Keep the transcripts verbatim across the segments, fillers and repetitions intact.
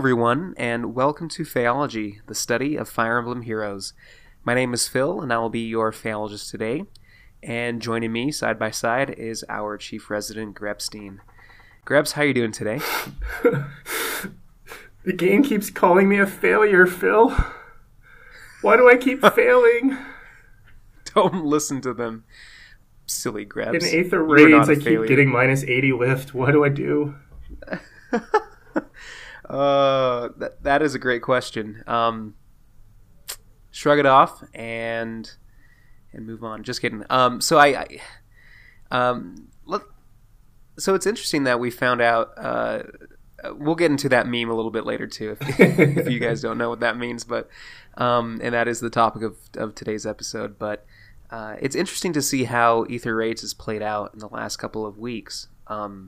everyone, and welcome to Phaeology, the study of Fire Emblem Heroes. My name is Phil, and I will be your Phaeologist today. And joining me side by side is our Chief Resident, Grebstein. Grebs, how are you doing today? The game keeps calling me a failure, Phil. Why do I keep failing? Don't listen to them, silly Grebs. In Aether Raids, I keep getting minus eighty lift. What do I do? uh, that, that is a great question. Um, shrug it off and and move on. Just kidding. Um, so I, I um, look. So it's interesting that we found out. Uh, we'll get into that meme a little bit later too, if, if you guys don't know what that means. But um, and that is the topic of of today's episode. But uh, it's interesting to see how Aether Raids has played out in the last couple of weeks. Um,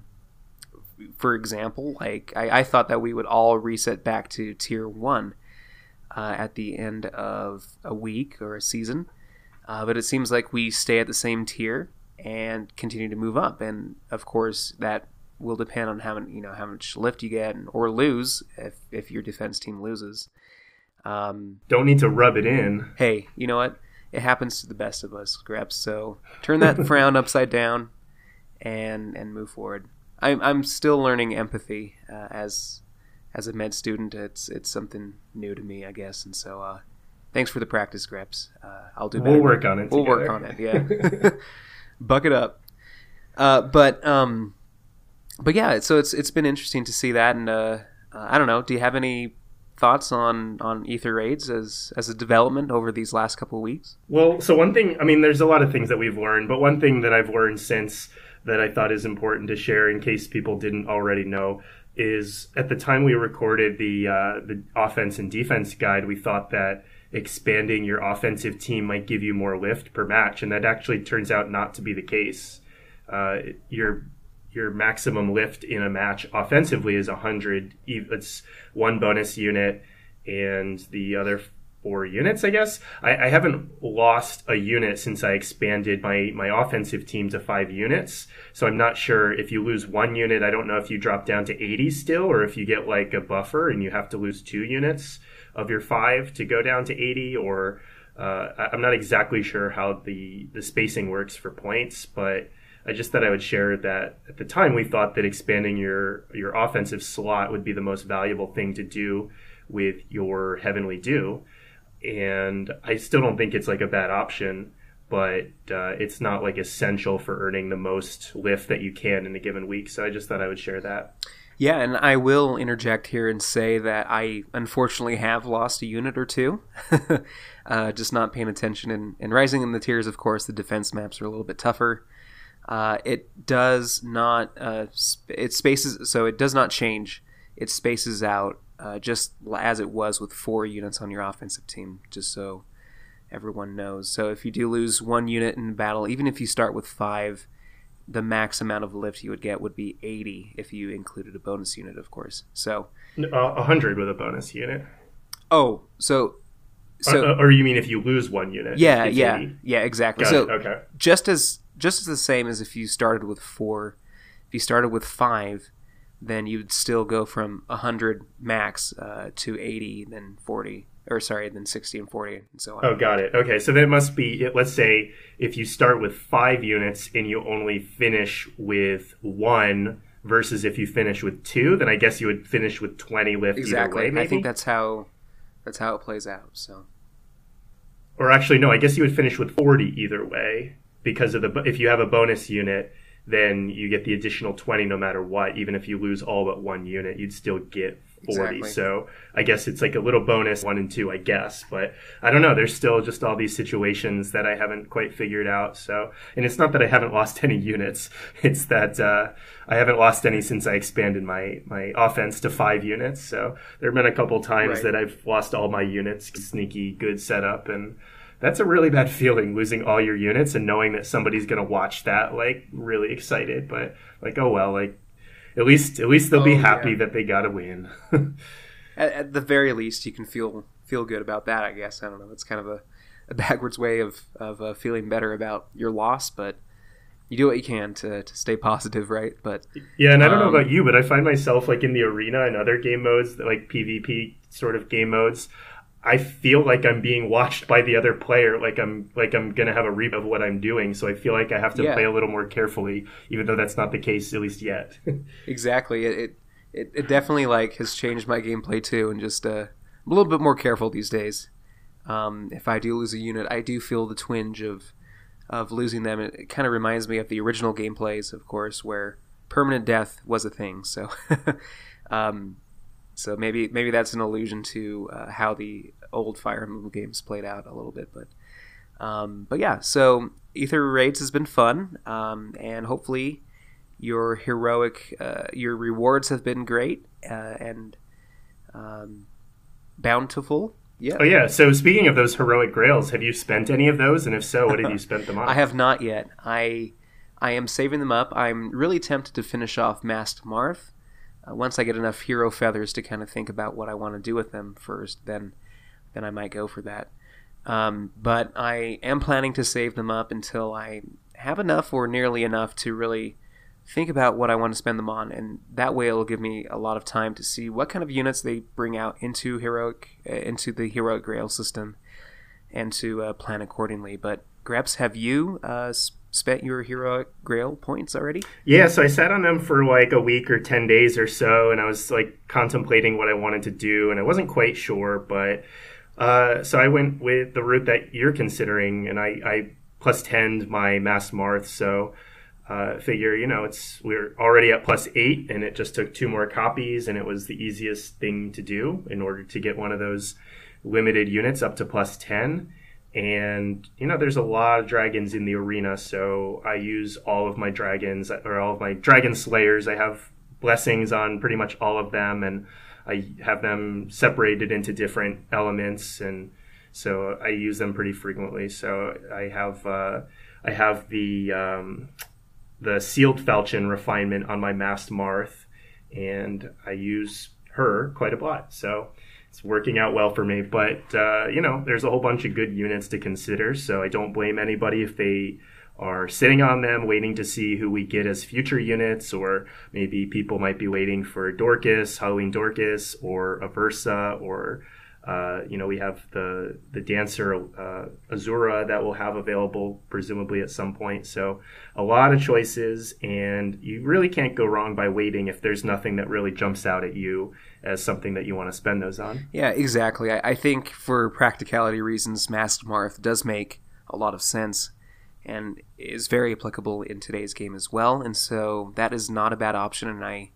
for example, like I, I thought that we would all reset back to tier one uh, at the end of a week or a season, uh, but it seems like we stay at the same tier and continue to move up. And of course, that will depend on how many, you know, how much lift you get or lose if if your defense team loses. Um, Don't need to rub it in. Hey, you know what? It happens to the best of us, Greps. So turn that frown upside down and and move forward. I'm I'm still learning empathy uh, as as a med student. It's it's something new to me, I guess. And so, uh, thanks for the practice, Greps. Uh, I'll do better. We'll work on it. We'll together. work on it. Yeah, buck it up. Uh, but um, but yeah. So it's it's been interesting to see that, and uh, uh, I don't know. Do you have any thoughts on on Aether Raids as as a development over these last couple of weeks? Well, so one thing. I mean, there's a lot of things that we've learned, but one thing that I've learned since that I thought is important to share in case people didn't already know is at the time we recorded the uh, the offense and defense guide, we thought that expanding your offensive team might give you more lift per match, and that actually turns out not to be the case. Uh, your your maximum lift in a match offensively is one hundred. It's one bonus unit, and the other four units, I guess. I, I haven't lost a unit since I expanded my, my offensive team to five units. So I'm not sure if you lose one unit, I don't know if you drop down to eighty still, or if you get like a buffer and you have to lose two units of your five to go down to eighty, or uh, I'm not exactly sure how the, the spacing works for points, but I just thought I would share that at the time we thought that expanding your, your offensive slot would be the most valuable thing to do with your Heavenly Dew. And I still don't think it's like a bad option, but uh, it's not like essential for earning the most lift that you can in a given week. So I just thought I would share that. Yeah, and I will interject here and say that I unfortunately have lost a unit or two. uh, just not paying attention. And, and rising in the tiers, of course, the defense maps are a little bit tougher. Uh, it does not, uh, sp- it spaces, so it does not change. It spaces out Uh, just as it was with four units on your offensive team, just so everyone knows. So if you do lose one unit in battle, even if you start with five, the max amount of lift you would get would be eighty if you included a bonus unit, of course. So uh, one hundred with a bonus unit. Oh, so... so or, or you mean if you lose one unit? Yeah, yeah, eighty? Yeah, exactly. Got so it. Okay. just as just as the same as if you started with four, if you started with five, then you'd still go from one hundred max uh, to eighty, then forty, or sorry, then sixty and forty, and so on. Oh, got it. Okay, so that must be, let's say, if you start with five units and you only finish with one versus if you finish with two, then I guess you would finish with twenty lift exactly. either way, maybe? I think that's how that's how it plays out. So, or actually, no, I guess you would finish with forty either way, because of the if you have a bonus unit, then you get the additional twenty no matter what. Even if you lose all but one unit, you'd still get forty. Exactly. So I guess it's like a little bonus, one and two, I guess. But I don't know. There's still just all these situations that I haven't quite figured out. So, and it's not that I haven't lost any units. It's that uh, I haven't lost any since I expanded my, my offense to five units. So there have been a couple times Right. that I've lost all my units. Sneaky good setup, and that's a really bad feeling, losing all your units and knowing that somebody's going to watch that, like, really excited. But, like, oh, well, like, at least at least they'll Oh, be happy yeah. that they got to win. at, at the very least, you can feel feel good about that, I guess. I don't know. It's kind of a, a backwards way of, of uh, feeling better about your loss, but you do what you can to, to stay positive, right? But yeah, and I don't um, know about you, but I find myself like in the arena and other game modes, like PvP sort of game modes, I feel like I'm being watched by the other player, like I'm like I'm gonna have a read of what I'm doing. So I feel like I have to yeah. play a little more carefully, even though that's not the case, at least yet. Exactly. It, it it definitely like has changed my gameplay too, and just uh, I'm a little bit more careful these days. Um, if I do lose a unit, I do feel the twinge of of losing them. It, it kind of reminds me of the original gameplays, of course, where permanent death was a thing. So. um, So maybe maybe that's an allusion to uh, how the old Fire Emblem games played out a little bit, but um, but yeah. So Aether Raids has been fun, um, and hopefully your heroic uh, your rewards have been great uh, and um, bountiful. Yeah. Oh yeah. So speaking of those heroic grails, have you spent any of those? And if so, what have you spent them on? I have not yet. I I am saving them up. I'm really tempted to finish off Masked Marth. Uh, once I get enough hero feathers to kind of think about what I want to do with them first, then then I might go for that. Um, but I am planning to save them up until I have enough or nearly enough to really think about what I want to spend them on, and that way it'll give me a lot of time to see what kind of units they bring out into heroic uh, into the heroic grail system, and to uh, plan accordingly. But Greps, have you uh, spent your heroic grail points already? Yeah, so I sat on them for like a week or ten days or so, and I was like contemplating what I wanted to do, and I wasn't quite sure, but uh, so I went with the route that you're considering, and I, I plus ten'd my Masked Marth, so uh, figure, you know, it's we're already at plus eight, and it just took two more copies, and it was the easiest thing to do in order to get one of those limited units up to plus ten. And, you know, there's a lot of dragons in the arena, so I use all of my dragons, or all of my dragon slayers. I have blessings on pretty much all of them, and I have them separated into different elements, and so I use them pretty frequently. So I have uh, I have the um, the Sealed Falchion refinement on my Masked Marth, and I use her quite a lot. So it's working out well for me, but uh, you know, there's a whole bunch of good units to consider, so I don't blame anybody if they are sitting on them waiting to see who we get as future units, or maybe people might be waiting for Dorcas, Halloween Dorcas, or Aversa, or uh, you know, we have the the dancer uh, Azura that we'll have available presumably at some point. So a lot of choices, and you really can't go wrong by waiting if there's nothing that really jumps out at you as something that you want to spend those on. Yeah, exactly. I, I think for practicality reasons, Masked Marth does make a lot of sense and is very applicable in today's game as well. And so that is not a bad option, and I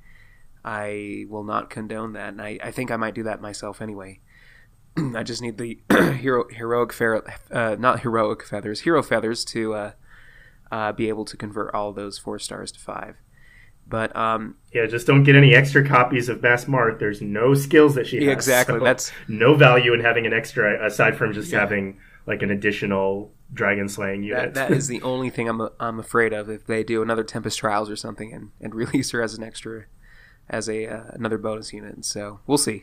I will not condone that. And I, I think I might do that myself anyway. I just need the hero heroic fer- uh, not heroic feathers, hero feathers to uh, uh, be able to convert all of those four stars to five. But um, yeah, just don't get any extra copies of Masked Marth. There's no skills that she has. Exactly, so that's no value in having an extra aside from just yeah. having like an additional dragon slaying unit. That, that is the only thing I'm I'm afraid of if they do another Tempest Trials or something and, and release her as an extra, as a uh, another bonus unit. So we'll see.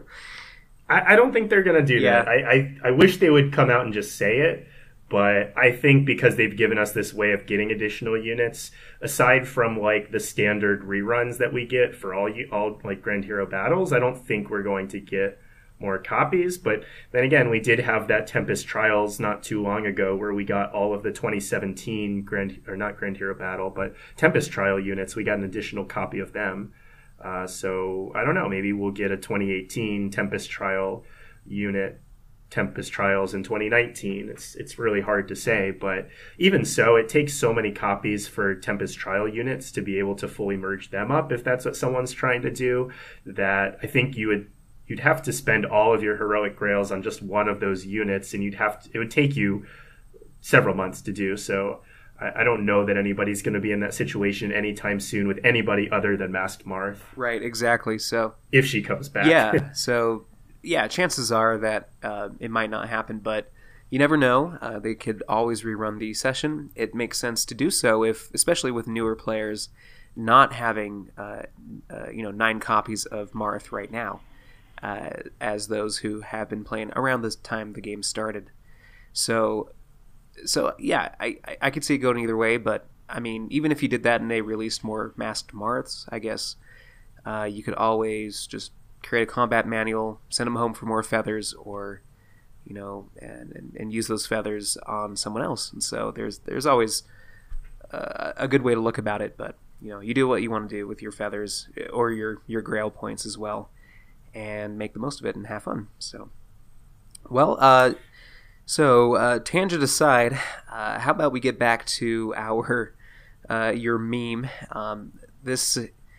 I, I don't think they're going to do yeah. that. I, I, I wish they would come out and just say it, but I think because they've given us this way of getting additional units, aside from like the standard reruns that we get for all all like Grand Hero battles, I don't think we're going to get more copies. But then again, we did have that Tempest Trials not too long ago where we got all of the twenty seventeen Grand or not Grand Hero Battle, but Tempest Trial units. We got an additional copy of them. Uh, so I don't know, maybe we'll get a twenty eighteen Tempest Trial unit, Tempest Trials in twenty nineteen. It's it's really hard to say, but even so, it takes so many copies for Tempest Trial units to be able to fully merge them up, if that's what someone's trying to do, that I think you would you'd have to spend all of your heroic grails on just one of those units, and you'd have to, it would take you several months to do. So I don't know that anybody's going to be in that situation anytime soon with anybody other than Masked Marth. Right, exactly. So if she comes back. Yeah, so yeah, chances are that uh, it might not happen, but you never know. Uh, they could always rerun the session. It makes sense to do so, if, especially with newer players not having uh, uh, you know nine copies of Marth right now, uh, as those who have been playing around the time the game started. So. So yeah, I, I could see it going either way, but I mean, even if you did that and they released more masked Marths, I guess uh, you could always just create a combat manual, send them home for more feathers, or you know, and, and, and use those feathers on someone else. And so there's there's always uh, a good way to look about it. But you know, you do what you want to do with your feathers or your your Grail points as well, and make the most of it and have fun. So, well, uh, so uh, tangent aside, uh, how about we get back to our uh, your meme? Um, this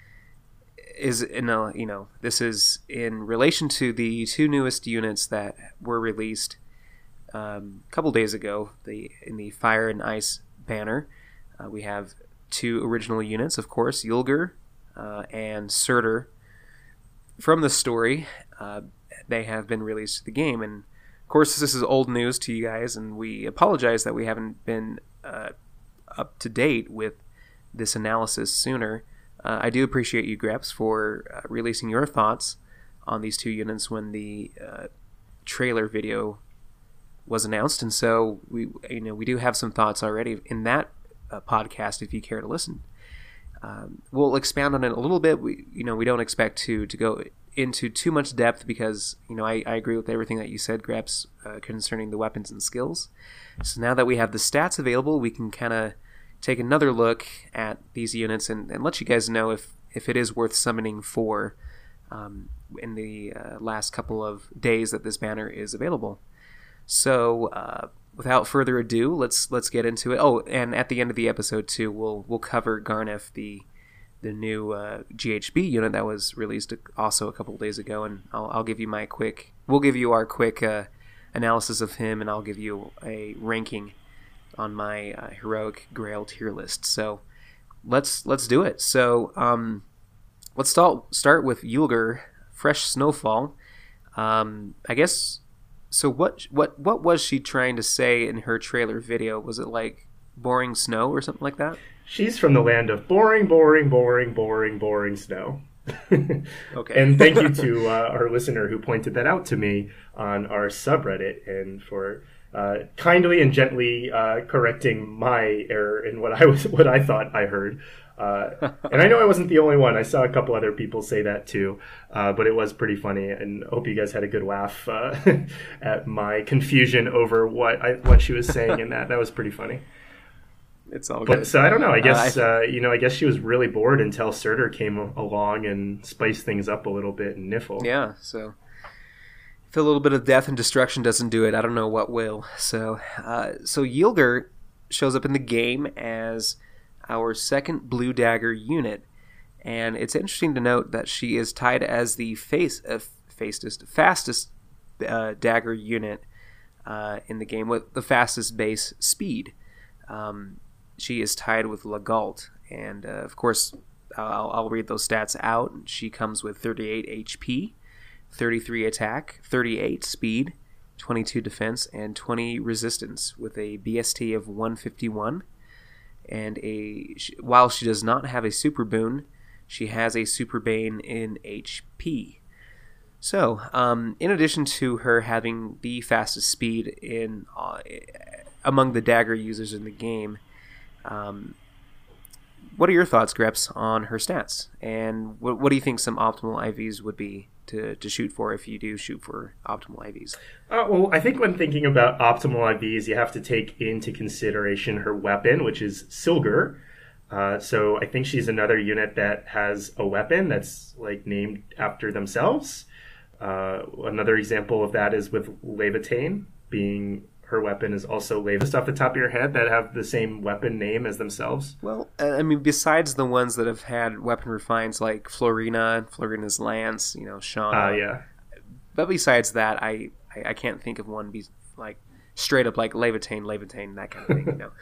is in a, you know, this is in relation to the two newest units that were released um, a couple days ago. The in the Fire and Ice banner, uh, we have two original units, of course, Ylger uh, and Surtur. From the story, uh, they have been released to the game, and of course, this is old news to you guys, and we apologize that we haven't been uh, up to date with this analysis sooner. Uh, I do appreciate you, Greps, for uh, releasing your thoughts on these two units when the uh, trailer video was announced, and so we, you know, we do have some thoughts already in that uh, podcast. If you care to listen, um, we'll expand on it a little bit. We, you know, we don't expect to to go into too much depth because, you know, I, I agree with everything that you said, Greps, uh, concerning the weapons and skills. So now that we have the stats available, we can kind of take another look at these units and, and let you guys know if, if it is worth summoning for um, in the uh, last couple of days that this banner is available. So uh, without further ado, let's let's get into it. Oh, and at the end of the episode too, we'll we'll cover Garneth, the the new uh, G H B unit that was released also a couple of days ago, and I'll I'll give you my quick. We'll give you our quick uh, analysis of him, and I'll give you a ranking on my uh, heroic Grail tier list. So let's let's do it. So um, let's start start with Ylger, Fresh Snowfall. Um, I guess. So what what what was she trying to say in her trailer video? Was it like boring snow or something like that? She's from the land of boring, boring, boring, boring, boring snow. Okay. And thank you to uh, our listener who pointed that out to me on our subreddit, and for Uh, kindly and gently uh, correcting my error in what I was, what I thought I heard. Uh, and I know I wasn't the only one. I saw a couple other people say that too, uh, but it was pretty funny. And I hope you guys had a good laugh uh, at my confusion over what I, what she was saying in that. That was pretty funny. It's all but, good. So I don't know. I guess uh, I, uh, you know. I guess she was really bored until Surtur came along and spiced things up a little bit in Niffle. Yeah. So. If a little bit of death and destruction doesn't do it, I don't know what will. So, uh, so Ylger shows up in the game as our second Blue Dagger unit, and it's interesting to note that she is tied as the face, uh, fastest, fastest uh, dagger unit uh, in the game with the fastest base speed. Um, she is tied with Legault, and uh, of course, I'll, I'll read those stats out. She comes with thirty-eight H P. thirty-three attack, thirty-eight speed, twenty-two defense, and twenty resistance with a B S T of one fifty-one. And a while she does not have a super boon, she has a super bane in H P. So, um, in addition to her having the fastest speed in uh, among the dagger users in the game, um, what are your thoughts, Greps, on her stats? And what, what do you think some optimal I Vs would be to, to shoot for if you do shoot for optimal I Vs? Uh, well, I think when thinking about optimal I Vs, you have to take into consideration her weapon, which is Sylger. Uh, so I think she's another unit that has a weapon that's like named after themselves. Uh, another example of that is with Levitain, being her weapon is also Leva. Just off the top of your head that have the same weapon name as themselves? Well, I mean, besides the ones that have had weapon refines like Florina, Florina's Lance, you know, Shauna. Ah, uh, yeah. But besides that, I, I, I can't think of one be like straight up like Levitain, Levitain, that kind of thing, you know.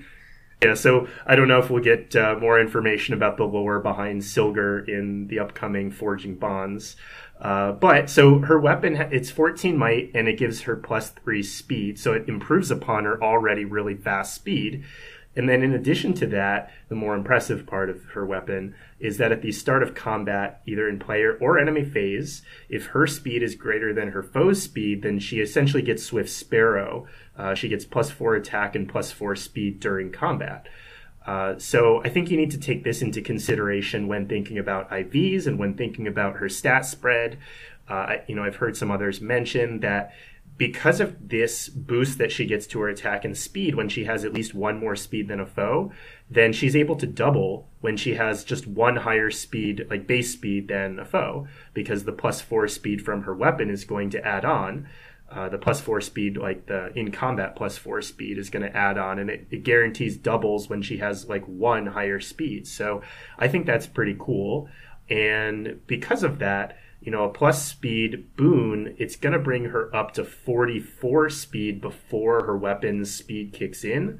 Yeah, so I don't know if we'll get uh, more information about the lore behind Sylger in the upcoming Forging Bonds. Uh, but, so her weapon, it's fourteen might, and it gives her plus three speed, so it improves upon her already really fast speed. And then in addition to that, the more impressive part of her weapon is that at the start of combat, either in player or enemy phase, if her speed is greater than her foe's speed, then she essentially gets Swift Sparrow. Uh, she gets plus four attack and plus four speed during combat. Uh, so I think you need to take this into consideration when thinking about I Vs and when thinking about her stat spread. Uh, you know, I've heard some others mention that because of this boost that she gets to her attack and speed when she has at least one more speed than a foe, then she's able to double when she has just one higher speed, like base speed, than a foe, because the plus four speed from her weapon is going to add on. Uh, the plus four speed, like the in combat plus four speed, is going to add on, and it, it guarantees doubles when she has like one higher speed. So I think that's pretty cool. And because of that, you know, a plus speed boon, it's going to bring her up to forty-four speed before her weapon's speed kicks in.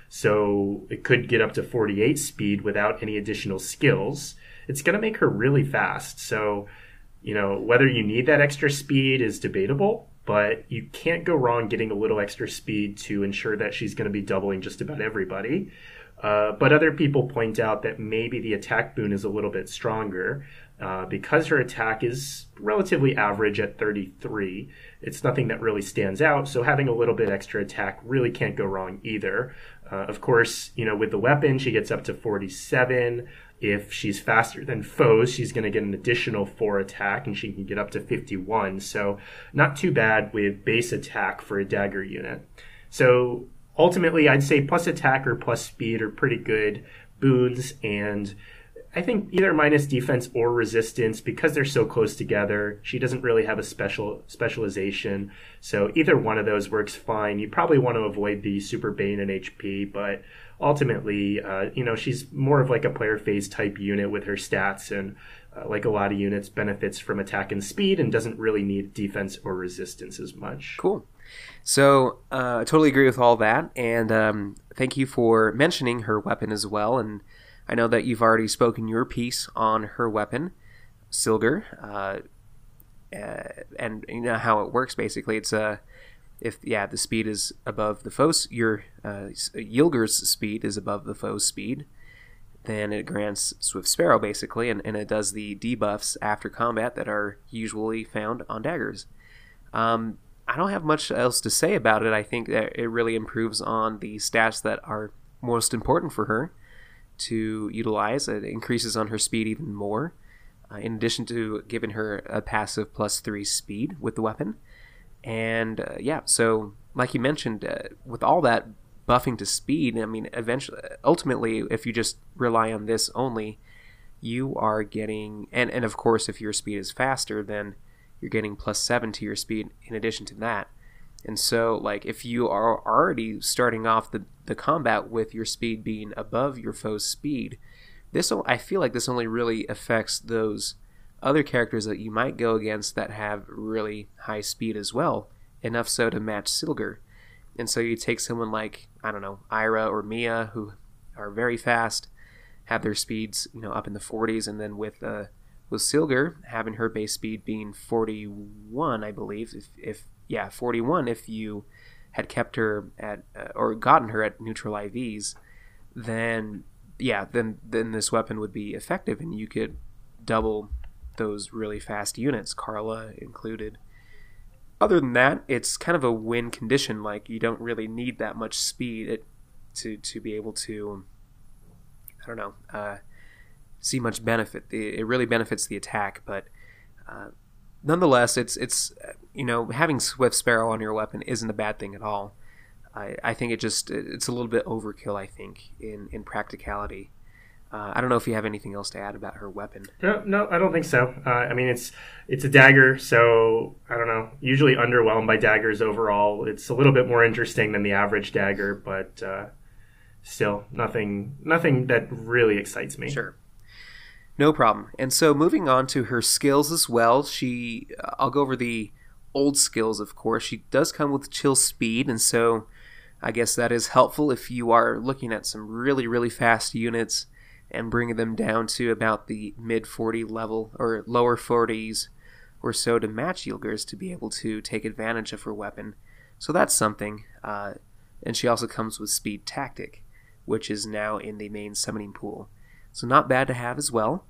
So it could get up to forty-eight speed without any additional skills. It's going to make her really fast. So, you know, whether you need that extra speed is debatable, but you can't go wrong getting a little extra speed to ensure that she's going to be doubling just about everybody. Uh, but other people point out that maybe the attack boon is a little bit stronger. Uh, because her attack is relatively average at thirty-three, it's nothing that really stands out. So having a little bit extra attack really can't go wrong either. Uh, of course, you know, with the weapon, she gets up to forty-seven. If she's faster than foes, she's going to get an additional four attack, and she can get up to fifty-one. So not too bad with base attack for a dagger unit. So ultimately, I'd say plus attack or plus speed are pretty good boons, and I think either minus defense or resistance, because they're so close together, she doesn't really have a special specialization. So either one of those works fine. You probably want to avoid the super bane and H P, but ultimately, uh, you know, she's more of like a player phase type unit with her stats, and uh, like a lot of units, benefits from attack and speed and doesn't really need defense or resistance as much. Cool. So uh, I totally agree with all that, and um, thank you for mentioning her weapon as well. And I know that you've already spoken your piece on her weapon, Silgur, uh, uh, and you know how it works. Basically, it's a uh, if yeah the speed is above the foe's, your uh, Ylgir's speed is above the foe's speed, then it grants Swift Sparrow basically, and, and it does the debuffs after combat that are usually found on daggers. Um, I don't have much else to say about it. I think that it really improves on the stats that are most important for her to utilize. It increases on her speed even more, uh, in addition to giving her a passive plus three speed with the weapon. And uh, yeah, so like you mentioned, uh, with all that buffing to speed, I mean, eventually, ultimately, if you just rely on this only, you are getting, and, and of course, if your speed is faster, then you're getting plus seven to your speed in addition to that. And so, like, if you are already starting off the, the combat with your speed being above your foe's speed, this I feel like this only really affects those other characters that you might go against that have really high speed as well, enough so to match Silgur. And so you take someone like, I don't know, Ira or Mia, who are very fast, have their speeds, you know, up in the forties, and then with uh, with Silgur having her base speed being forty-one, I believe, if, if yeah, forty-one, if you had kept her at uh, or gotten her at neutral I Vs, then yeah, then then this weapon would be effective, and you could double those really fast units, Carla included. Other than that, it's kind of a win condition. Like, you don't really need that much speed it, to to be able to, I don't know, uh, see much benefit. It really benefits the attack, but uh, nonetheless, it's it's you know, having Swift Sparrow on your weapon isn't a bad thing at all. I, I think it just it's a little bit overkill, I think, in in practicality. Uh, I don't know if you have anything else to add about her weapon. No, no, I don't think so. Uh, I mean, it's it's a dagger, so I don't know. Usually underwhelmed by daggers overall. It's a little bit more interesting than the average dagger, but uh, still nothing nothing that really excites me. Sure. No problem. And so moving on to her skills as well, she uh, I'll go over the old skills, of course. She does come with chill speed, and so I guess that is helpful if you are looking at some really, really fast units and bringing them down to about the mid forty level or lower forties or so to match Ylgir's to be able to take advantage of her weapon. So that's something. Uh, and she also comes with Speed Tactic, which is now in the main summoning pool. So not bad to have as well.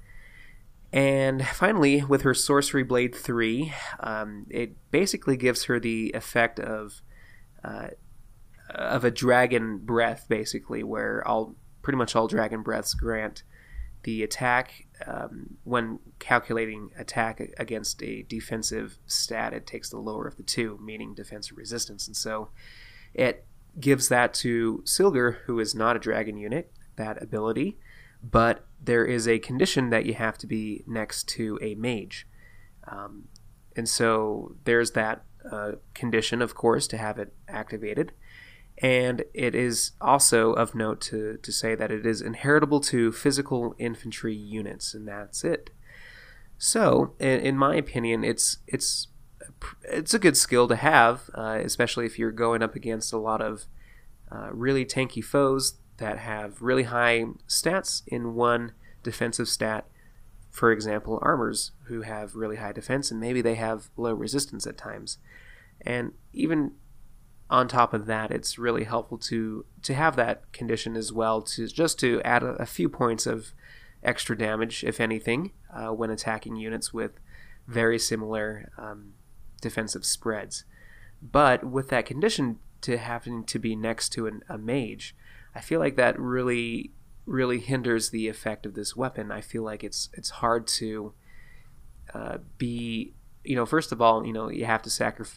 And finally, with her Sorcery Blade three, um, it basically gives her the effect of uh, of a dragon breath, basically, where I'll pretty much all Dragon Breaths grant the attack, um, when calculating attack against a defensive stat, it takes the lower of the two, meaning defense or resistance. And so it gives that to Silgur, who is not a dragon unit, that ability, but there is a condition that you have to be next to a mage. Um, and so there's that uh, condition, of course, to have it activated. And it is also of note to, to say that it is inheritable to physical infantry units, and that's it. So, in, in my opinion, it's it's it's a good skill to have, uh, especially if you're going up against a lot of uh, really tanky foes that have really high stats in one defensive stat. For example, armors who have really high defense, and maybe they have low resistance at times. And even on top of that, it's really helpful to to have that condition as well, to just to add a, a few points of extra damage, if anything, uh, when attacking units with very similar um, defensive spreads. But with that condition to having to be next to an, a mage, I feel like that really really hinders the effect of this weapon. I feel like it's it's hard to uh, be, you know, first of all, you know, you have to sacrifice.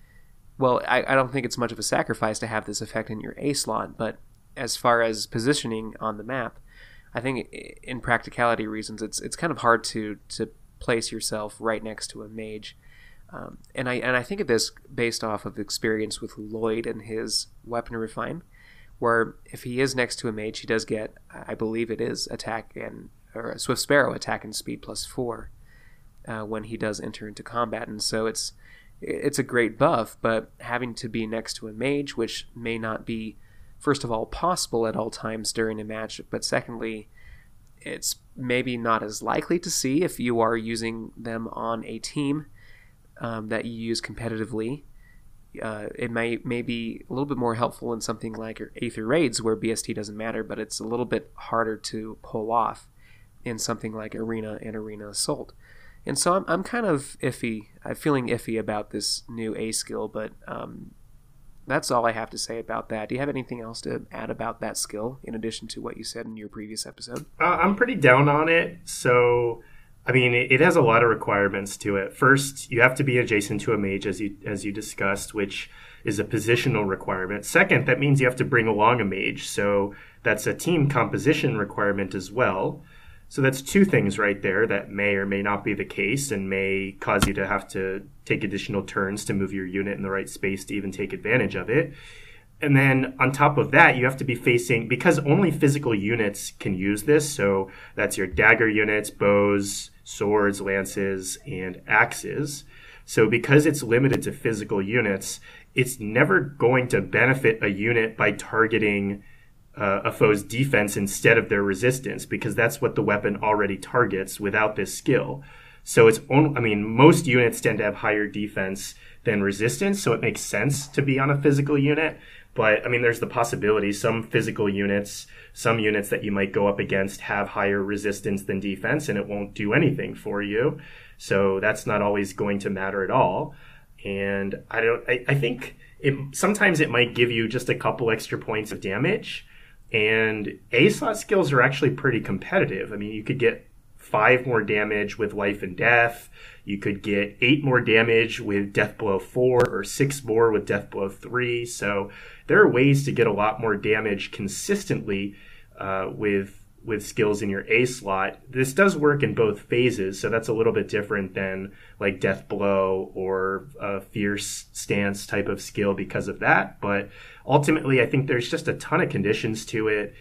Well, I, I don't think it's much of a sacrifice to have this effect in your A slot, but as far as positioning on the map, I think in practicality reasons, it's it's kind of hard to to place yourself right next to a mage. Um, and I and I think of this based off of experience with Lloyd and his weapon refine, where if he is next to a mage, he does get, I believe it is attack and or a Swift Sparrow attack and speed plus four uh, when he does enter into combat, and so it's. It's a great buff, but having to be next to a mage, which may not be, first of all, possible at all times during a match, but secondly, it's maybe not as likely to see if you are using them on a team um, that you use competitively. Uh, it may, may be a little bit more helpful in something like Aether Raids, where B S T doesn't matter, but it's a little bit harder to pull off in something like Arena and Arena Assault. And so I'm I'm kind of iffy. I'm feeling iffy about this new A skill, but um, that's all I have to say about that. Do you have anything else to add about that skill in addition to what you said in your previous episode? Uh, I'm pretty down on it. So, I mean, it, it has a lot of requirements to it. First, you have to be adjacent to a mage, as you as you discussed, which is a positional requirement. Second, that means you have to bring along a mage. So that's a team composition requirement as well. So that's two things right there that may or may not be the case and may cause you to have to take additional turns to move your unit in the right space to even take advantage of it. And then on top of that, you have to be facing, because only physical units can use this, so that's your dagger units, bows, swords, lances, and axes. So because it's limited to physical units, it's never going to benefit a unit by targeting Uh, a foe's defense instead of their resistance, because that's what the weapon already targets without this skill. So it's only, I mean, most units tend to have higher defense than resistance, so it makes sense to be on a physical unit. But I mean, there's the possibility some physical units, some units that you might go up against have higher resistance than defense, and it won't do anything for you. So that's not always going to matter at all. And I don't, I, I think it, sometimes it might give you just a couple extra points of damage. And A-slot skills are actually pretty competitive. I mean, you could get five more damage with Life and Death. You could get eight more damage with Death Blow four or six more with Death Blow three. So there are ways to get a lot more damage consistently uh, with with skills in your A-slot. This does work in both phases, so that's a little bit different than like Death Blow or a Fierce Stance type of skill because of that. But ultimately, I think there's just a ton of conditions to it,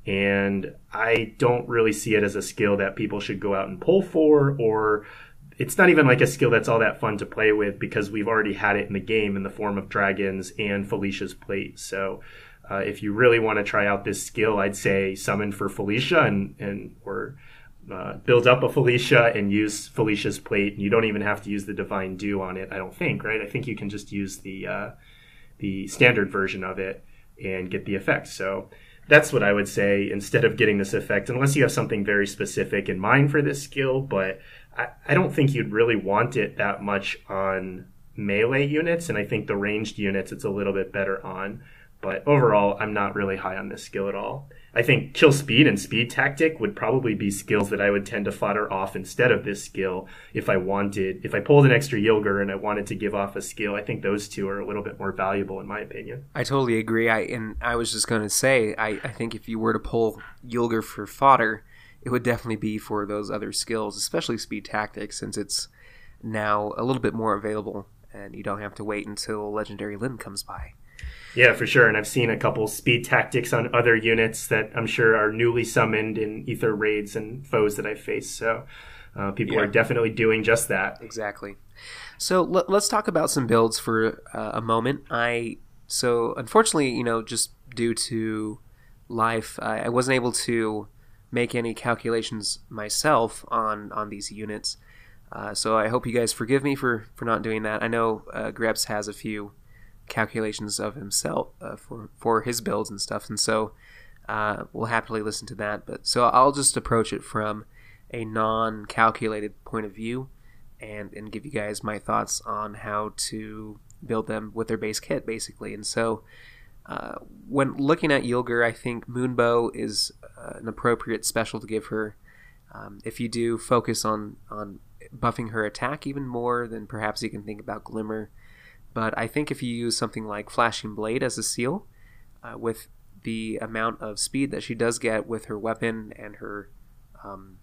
and I don't really see it as a skill that people should go out and pull for, or it's not even like a skill that's all that fun to play with because we've already had it in the game in the form of dragons and Felicia's Plate. So uh, if you really want to try out this skill, I'd say summon for Felicia and, and or uh, build up a Felicia and use Felicia's Plate. And you don't even have to use the Divine Dew on it, I don't think, right? I think you can just use the uh, the standard version of it and get the effect. So that's what I would say instead of getting this effect, unless you have something very specific in mind for this skill. But I, I don't think you'd really want it that much on melee units, and I think the ranged units it's a little bit better on. But overall, I'm not really high on this skill at all. I think kill speed and speed tactic would probably be skills that I would tend to fodder off instead of this skill if I wanted, if I pulled an extra Yilger and I wanted to give off a skill. I think those two are a little bit more valuable in my opinion. I totally agree. I and I was just going to say, I, I think if you were to pull Yilger for fodder, it would definitely be for those other skills, especially speed tactics, since it's now a little bit more available and you don't have to wait until Legendary Lyn comes by. Yeah, for sure. And I've seen a couple speed tactics on other units that I'm sure are newly summoned in Ether raids and foes that I've faced. So uh, people yeah. are definitely doing just that. Exactly. So let, let's talk about some builds for uh, a moment. I so unfortunately, you know, just due to life, I, I wasn't able to make any calculations myself on on these units. Uh, so I hope you guys forgive me for, for not doing that. I know uh, Greps has a few calculations of himself uh, for for his builds and stuff, and so uh, we'll happily listen to that. But so I'll just approach it from a non-calculated point of view, and and give you guys my thoughts on how to build them with their base kit, basically. And so uh, when looking at Yilger, I think Moonbow is uh, an appropriate special to give her. Um, if you do focus on on buffing her attack even more, then perhaps you can think about Glimmer. But I think if you use something like Flashing Blade as a seal, uh, with the amount of speed that she does get with her weapon and her, um,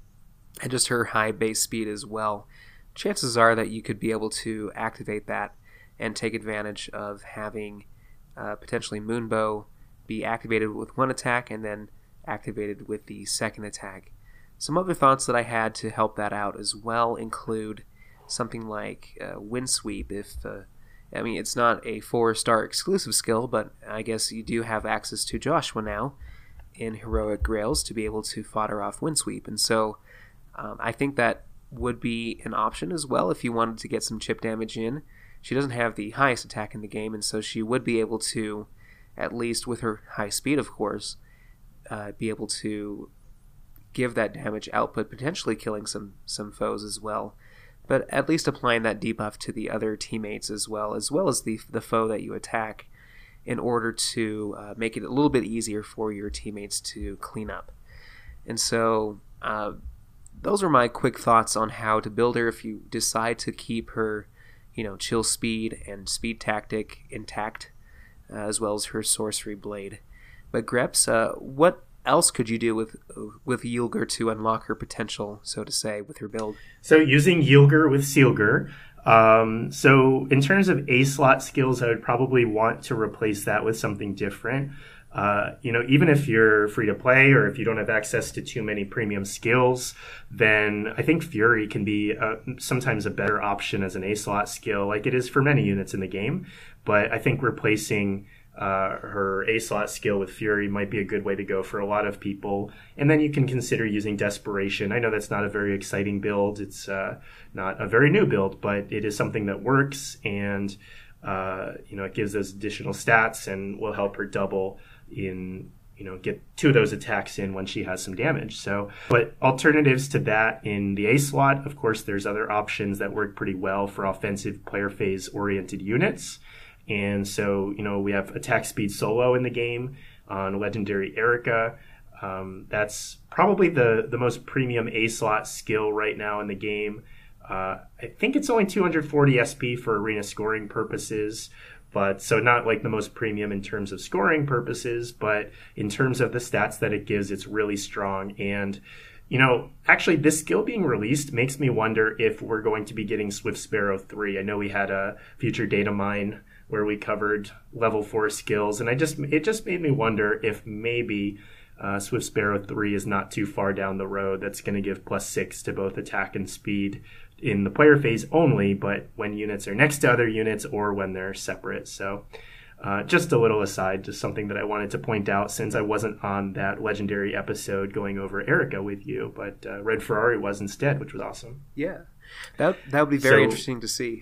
and just her high base speed as well, chances are that you could be able to activate that and take advantage of having uh, potentially Moonbow be activated with one attack and then activated with the second attack. Some other thoughts that I had to help that out as well include something like uh, Windsweep. If uh, I mean, it's not a four-star exclusive skill, but I guess you do have access to Joshua now in Heroic Grails to be able to fodder off Windsweep. And so um, I think that would be an option as well if you wanted to get some chip damage in. She doesn't have the highest attack in the game, and so she would be able to, at least with her high speed, of course, uh, be able to give that damage output, potentially killing some, some foes as well. But at least applying that debuff to the other teammates as well, as well as the the foe that you attack, in order to uh, make it a little bit easier for your teammates to clean up. And so uh, those are my quick thoughts on how to build her if you decide to keep her, you know, chill speed and speed tactic intact, uh, as well as her sorcery blade. But Greps, uh, what else could you do with with Yilger to unlock her potential, so to say, with her build? So using Yilger with Sealger. Um, so in terms of A-slot skills, I would probably want to replace that with something different. Uh, you know, even if you're free to play or if you don't have access to too many premium skills, then I think Fury can be uh, sometimes a better option as an A-slot skill, like it is for many units in the game. But I think replacing Uh, her A-slot skill with Fury might be a good way to go for a lot of people. And then you can consider using Desperation. I know that's not a very exciting build. It's uh, not a very new build, but it is something that works, and uh, you know, it gives those additional stats and will help her double in, you know, get two of those attacks in when she has some damage. So, but alternatives to that in the A-slot, of course, there's other options that work pretty well for offensive player phase oriented units. And so, you know, we have attack speed solo in the game on Legendary Erica. Um, that's probably the, the most premium A-slot skill right now in the game. Uh, I think it's only two hundred forty S P for arena scoring purposes, but so not like the most premium in terms of scoring purposes, but in terms of the stats that it gives, it's really strong. And, you know, actually this skill being released makes me wonder if we're going to be getting Swift Sparrow three. I know we had a future data mine where we covered level four skills, and I just it just made me wonder if maybe uh, Swift Sparrow three is not too far down the road. That's going to give plus six to both attack and speed in the player phase only, but when units are next to other units or when they're separate. So uh, just a little aside, just something that I wanted to point out since I wasn't on that legendary episode going over Erica with you, but uh, Red Ferrari was instead, which was awesome. Yeah, that that would be very so, interesting to see.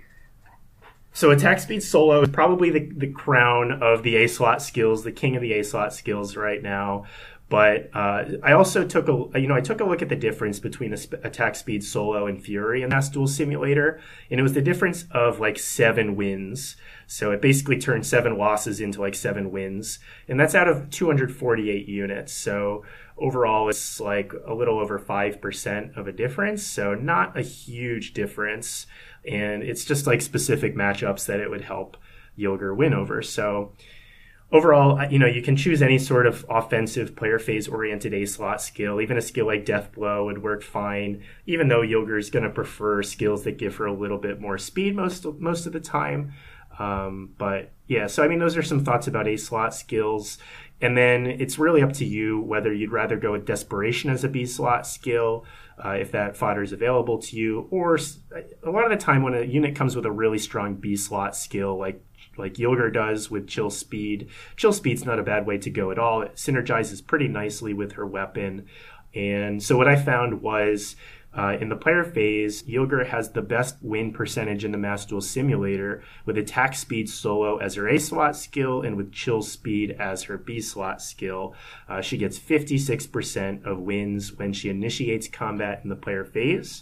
So attack speed solo is probably the, the crown of the A-slot skills, the king of the A-slot skills right now. But uh, I also took a you know I took a look at the difference between a sp- attack speed solo and Fury in Mass Duel Simulator, and it was the difference of like seven wins. So it basically turned seven losses into like seven wins, and that's out of two hundred forty-eight units. So overall, it's like a little over five percent of a difference. So not a huge difference, and it's just like specific matchups that it would help Yilger win over. So overall, you know, you can choose any sort of offensive player phase oriented A slot skill. Even a skill like Death Blow would work fine, even though Yilger is going to prefer skills that give her a little bit more speed most most of the time. Um, but yeah, so I mean, those are some thoughts about A slot skills. And then it's really up to you whether you'd rather go with Desperation as a B slot skill, uh, if that fodder is available to you, or a lot of the time when a unit comes with a really strong B slot skill, like like Yilger does with Chill Speed. Chill Speed's not a bad way to go at all. It synergizes pretty nicely with her weapon. And so what I found was uh, in the player phase, Yilger has the best win percentage in the Mass Duel Simulator with Attack Speed Solo as her A slot skill and with Chill Speed as her B slot skill. Uh, she gets fifty-six percent of wins when she initiates combat in the player phase.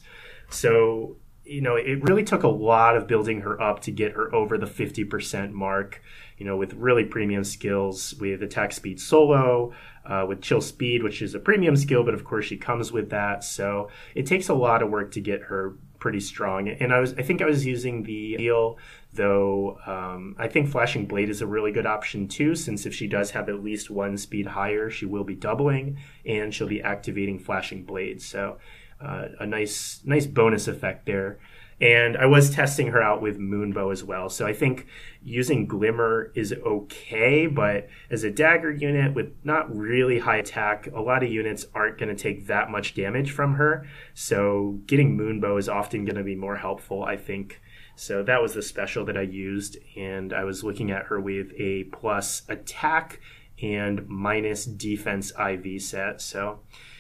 So you know, it really took a lot of building her up to get her over the fifty percent mark, you know, with really premium skills, with Attack Speed Solo, uh, with Chill Speed, which is a premium skill, but of course she comes with that. So it takes a lot of work to get her pretty strong. And I was, I think I was using the deal, though um, I think Flashing Blade is a really good option too, since if she does have at least one speed higher, she will be doubling and she'll be activating Flashing Blade. So Uh, a nice nice bonus effect there. And I was testing her out with Moonbow as well. So I think using Glimmer is okay, but as a dagger unit with not really high attack, a lot of units aren't going to take that much damage from her. So getting Moonbow is often going to be more helpful, I think. So that was the special that I used, and I was looking at her with a plus attack and minus defense I V set. So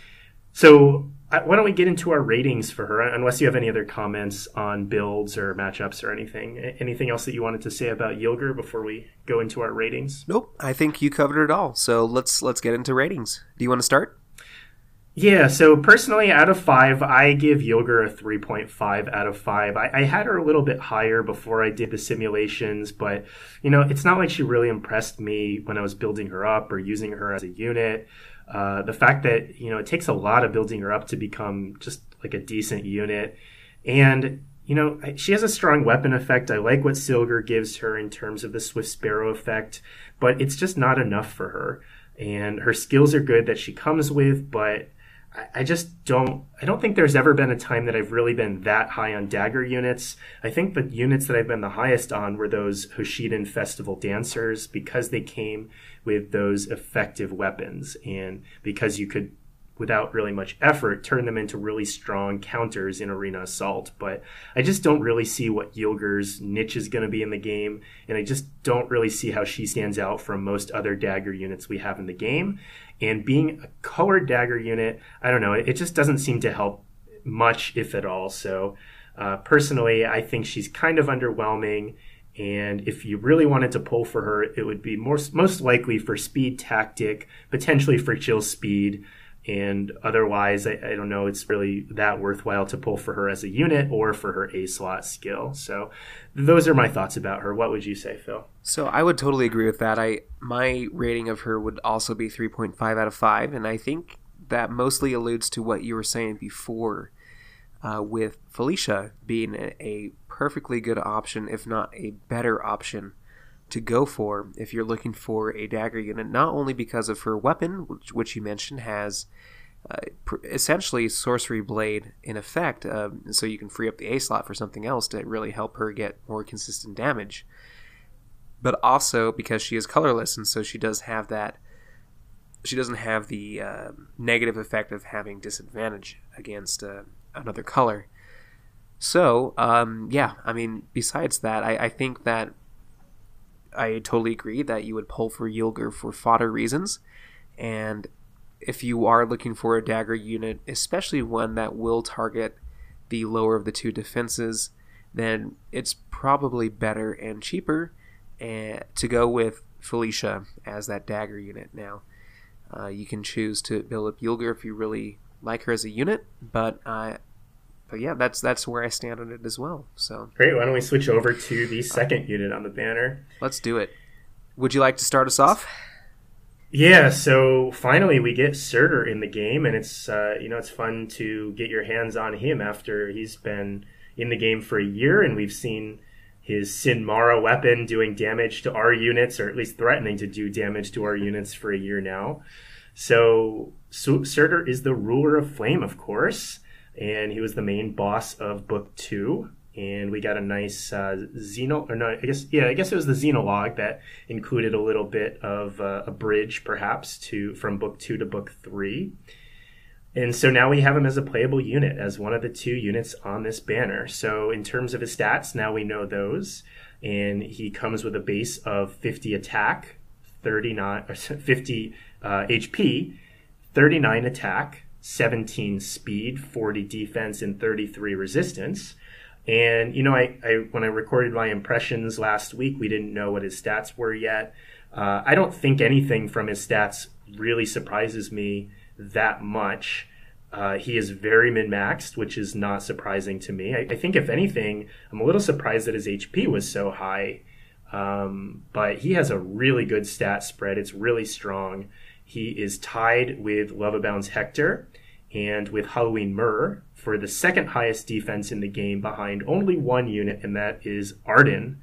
So why don't we get into our ratings for her, unless you have any other comments on builds or matchups or anything. Anything else that you wanted to say about Yilger before we go into our ratings? Nope, I think you covered it all. So let's let's get into ratings. Do you want to start? Yeah, so personally, out of five, I give Yilger a three point five out of five. I, I had her a little bit higher before I did the simulations, but, you know, it's not like she really impressed me when I was building her up or using her as a unit. Uh, the fact that, you know, it takes a lot of building her up to become just like a decent unit. And, you know, she has a strong weapon effect. I like what Silger gives her in terms of the Swift Sparrow effect, but it's just not enough for her. And her skills are good that she comes with, but I just don't, I don't think there's ever been a time that I've really been that high on dagger units. I think the units that I've been the highest on were those Hoshidan Festival Dancers, because they came with those effective weapons and because you could, without really much effort, turn them into really strong counters in Arena Assault. But I just don't really see what Yilger's niche is going to be in the game, and I just don't really see how she stands out from most other dagger units we have in the game. And being a colored dagger unit, I don't know, it just doesn't seem to help much, if at all. So uh, personally, I think she's kind of underwhelming. And if you really wanted to pull for her, it would be most, most likely for Speed Tactic, potentially for Chill Speed. And otherwise, I, I don't know, it's really that worthwhile to pull for her as a unit or for her A-slot skill. So those are my thoughts about her. What would you say, Phil? So I would totally agree with that. I my rating of her would also be three point five out of five, and I think that mostly alludes to what you were saying before, uh, with Felicia being a, a perfectly good option, if not a better option, to go for if you're looking for a dagger unit, not only because of her weapon, which, which you mentioned has uh, pr- essentially Sorcery Blade in effect, uh, so you can free up the A slot for something else to really help her get more consistent damage, but also because she is colorless, and so she does have that, she doesn't have the uh, negative effect of having disadvantage against uh, another color. So, um, yeah, I mean, besides that, I, I think that I totally agree that you would pull for Yilger for fodder reasons, and if you are looking for a dagger unit, especially one that will target the lower of the two defenses, then it's probably better and cheaper uh, to go with Felicia as that dagger unit. Now, Uh, you can choose to build up Yulgr if you really like her as a unit, but uh, but yeah, that's that's where I stand on it as well. So great. Why don't we switch over to the second unit on the banner? Let's do it. Would you like to start us off? Yeah. So finally, we get Surtur in the game, and it's uh, you know it's fun to get your hands on him after he's been in the game for a year, and we've seen his Sin Mara weapon doing damage to our units, or at least threatening to do damage to our units for a year now. So, so Surtur is the ruler of flame, of course, and he was the main boss of book two. And we got a nice uh, Xeno, or no, I guess, yeah, I guess it was the Xenologue that included a little bit of uh, a bridge, perhaps, to from book two to book three. And so now we have him as a playable unit, as one of the two units on this banner. So in terms of his stats, now we know those. And he comes with a base of fifty attack, thirty-nine, or fifty uh, H P, thirty-nine attack, seventeen speed, forty defense, and thirty-three resistance. And, you know, I, I when I recorded my impressions last week, we didn't know what his stats were yet. Uh, I don't think anything from his stats really surprises me that much. Uh, he is very min-maxed, which is not surprising to me. I, I think, if anything, I'm a little surprised that his H P was so high. Um, but he has a really good stat spread. It's really strong. He is tied with Lovabound's Hector and with Halloween Myrrh for the second highest defense in the game, behind only one unit, and that is Arden.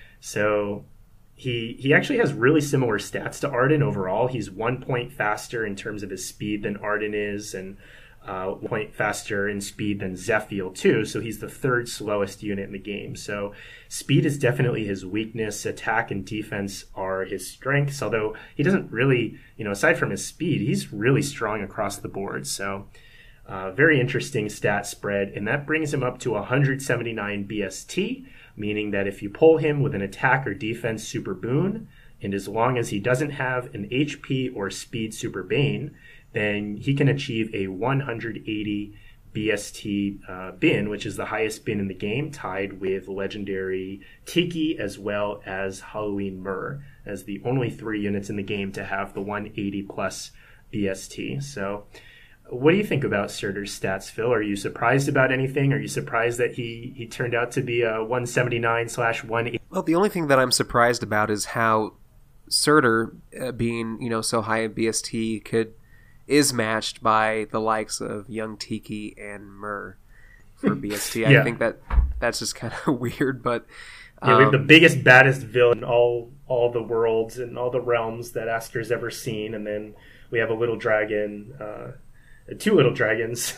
So He he actually has really similar stats to Arden overall. He's one point faster in terms of his speed than Arden is, and uh, one point faster in speed than Zephiel too. So he's the third slowest unit in the game. So speed is definitely his weakness. Attack and defense are his strengths, although he doesn't really, you know, aside from his speed, he's really strong across the board. So uh, very interesting stat spread, and that brings him up to one hundred seventy-nine B S T, meaning that if you pull him with an attack or defense super boon, and as long as he doesn't have an H P or speed super bane, then he can achieve a one hundred eighty B S T uh, bin, which is the highest bin in the game, tied with legendary Tiki as well as Halloween Myrrh, as the only three units in the game to have the one hundred eighty plus B S T. So what do you think about Surtur's stats, Phil? Are you surprised about anything? Are you surprised that he, he turned out to be a one seventy-nine slash one eighty? Well, the only thing that I'm surprised about is how Surtur, uh, being, you know, so high in B S T, could is matched by the likes of Young Tiki and Myrrh for B S T. Yeah. I think that that's just kind of weird, but um, yeah, we have the um, biggest, baddest villain in all all the worlds and all the realms that Asker's ever seen, and then we have a little dragon. Uh, Two little dragons.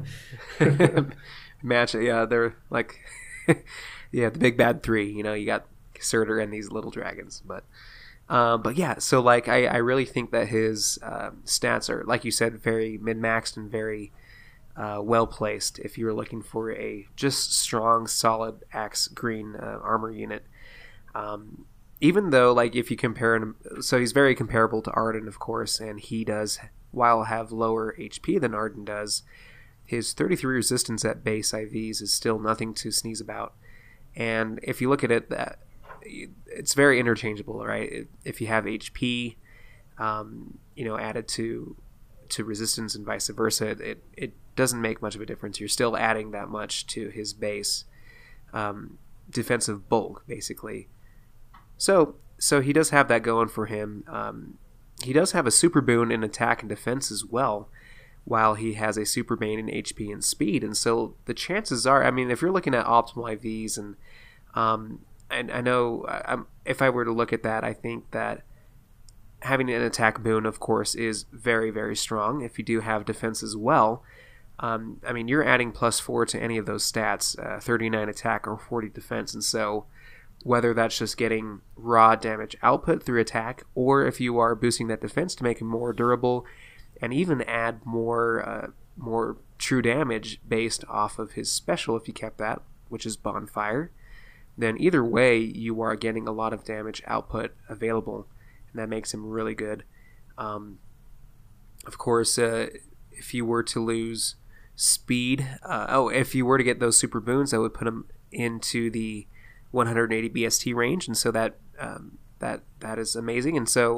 Match, yeah, they're like, yeah, the big bad three. You know, you got Surtur and these little dragons, but, um, but yeah. So like, I, I really think that his uh, stats are, like you said, very min-maxed and very uh, well placed. If you're looking for a just strong, solid Axe Green uh, armor unit, um, even though like if you compare him, so he's very comparable to Arden, of course, and he does, while have lower H P than Arden does, his thirty-three resistance at base I Vs is still nothing to sneeze about. And if you look at it, that it's very interchangeable, right? If you have H P, um, you know, added to to resistance and vice versa, it it doesn't make much of a difference. You're still adding that much to his base um, defensive bulk, basically. So so he does have that going for him. Um, He does have a super boon in attack and defense as well, while he has a super bane in H P and speed. And so the chances are, I mean, if you're looking at optimal I Vs, and um, and I know I'm, if I were to look at that, I think that having an attack boon, of course, is very, very strong. If you do have defense as well, um, I mean, you're adding plus four to any of those stats, uh, thirty-nine attack or forty defense, and so whether that's just getting raw damage output through attack, or if you are boosting that defense to make him more durable, and even add more uh, more true damage based off of his special if you kept that, which is Bonfire, then either way you are getting a lot of damage output available, and that makes him really good. Um, of course, uh, if you were to lose speed, uh, oh, if you were to get those super boons, that would put him into the one hundred eighty B S T range, and so that um, that that is amazing. And so it,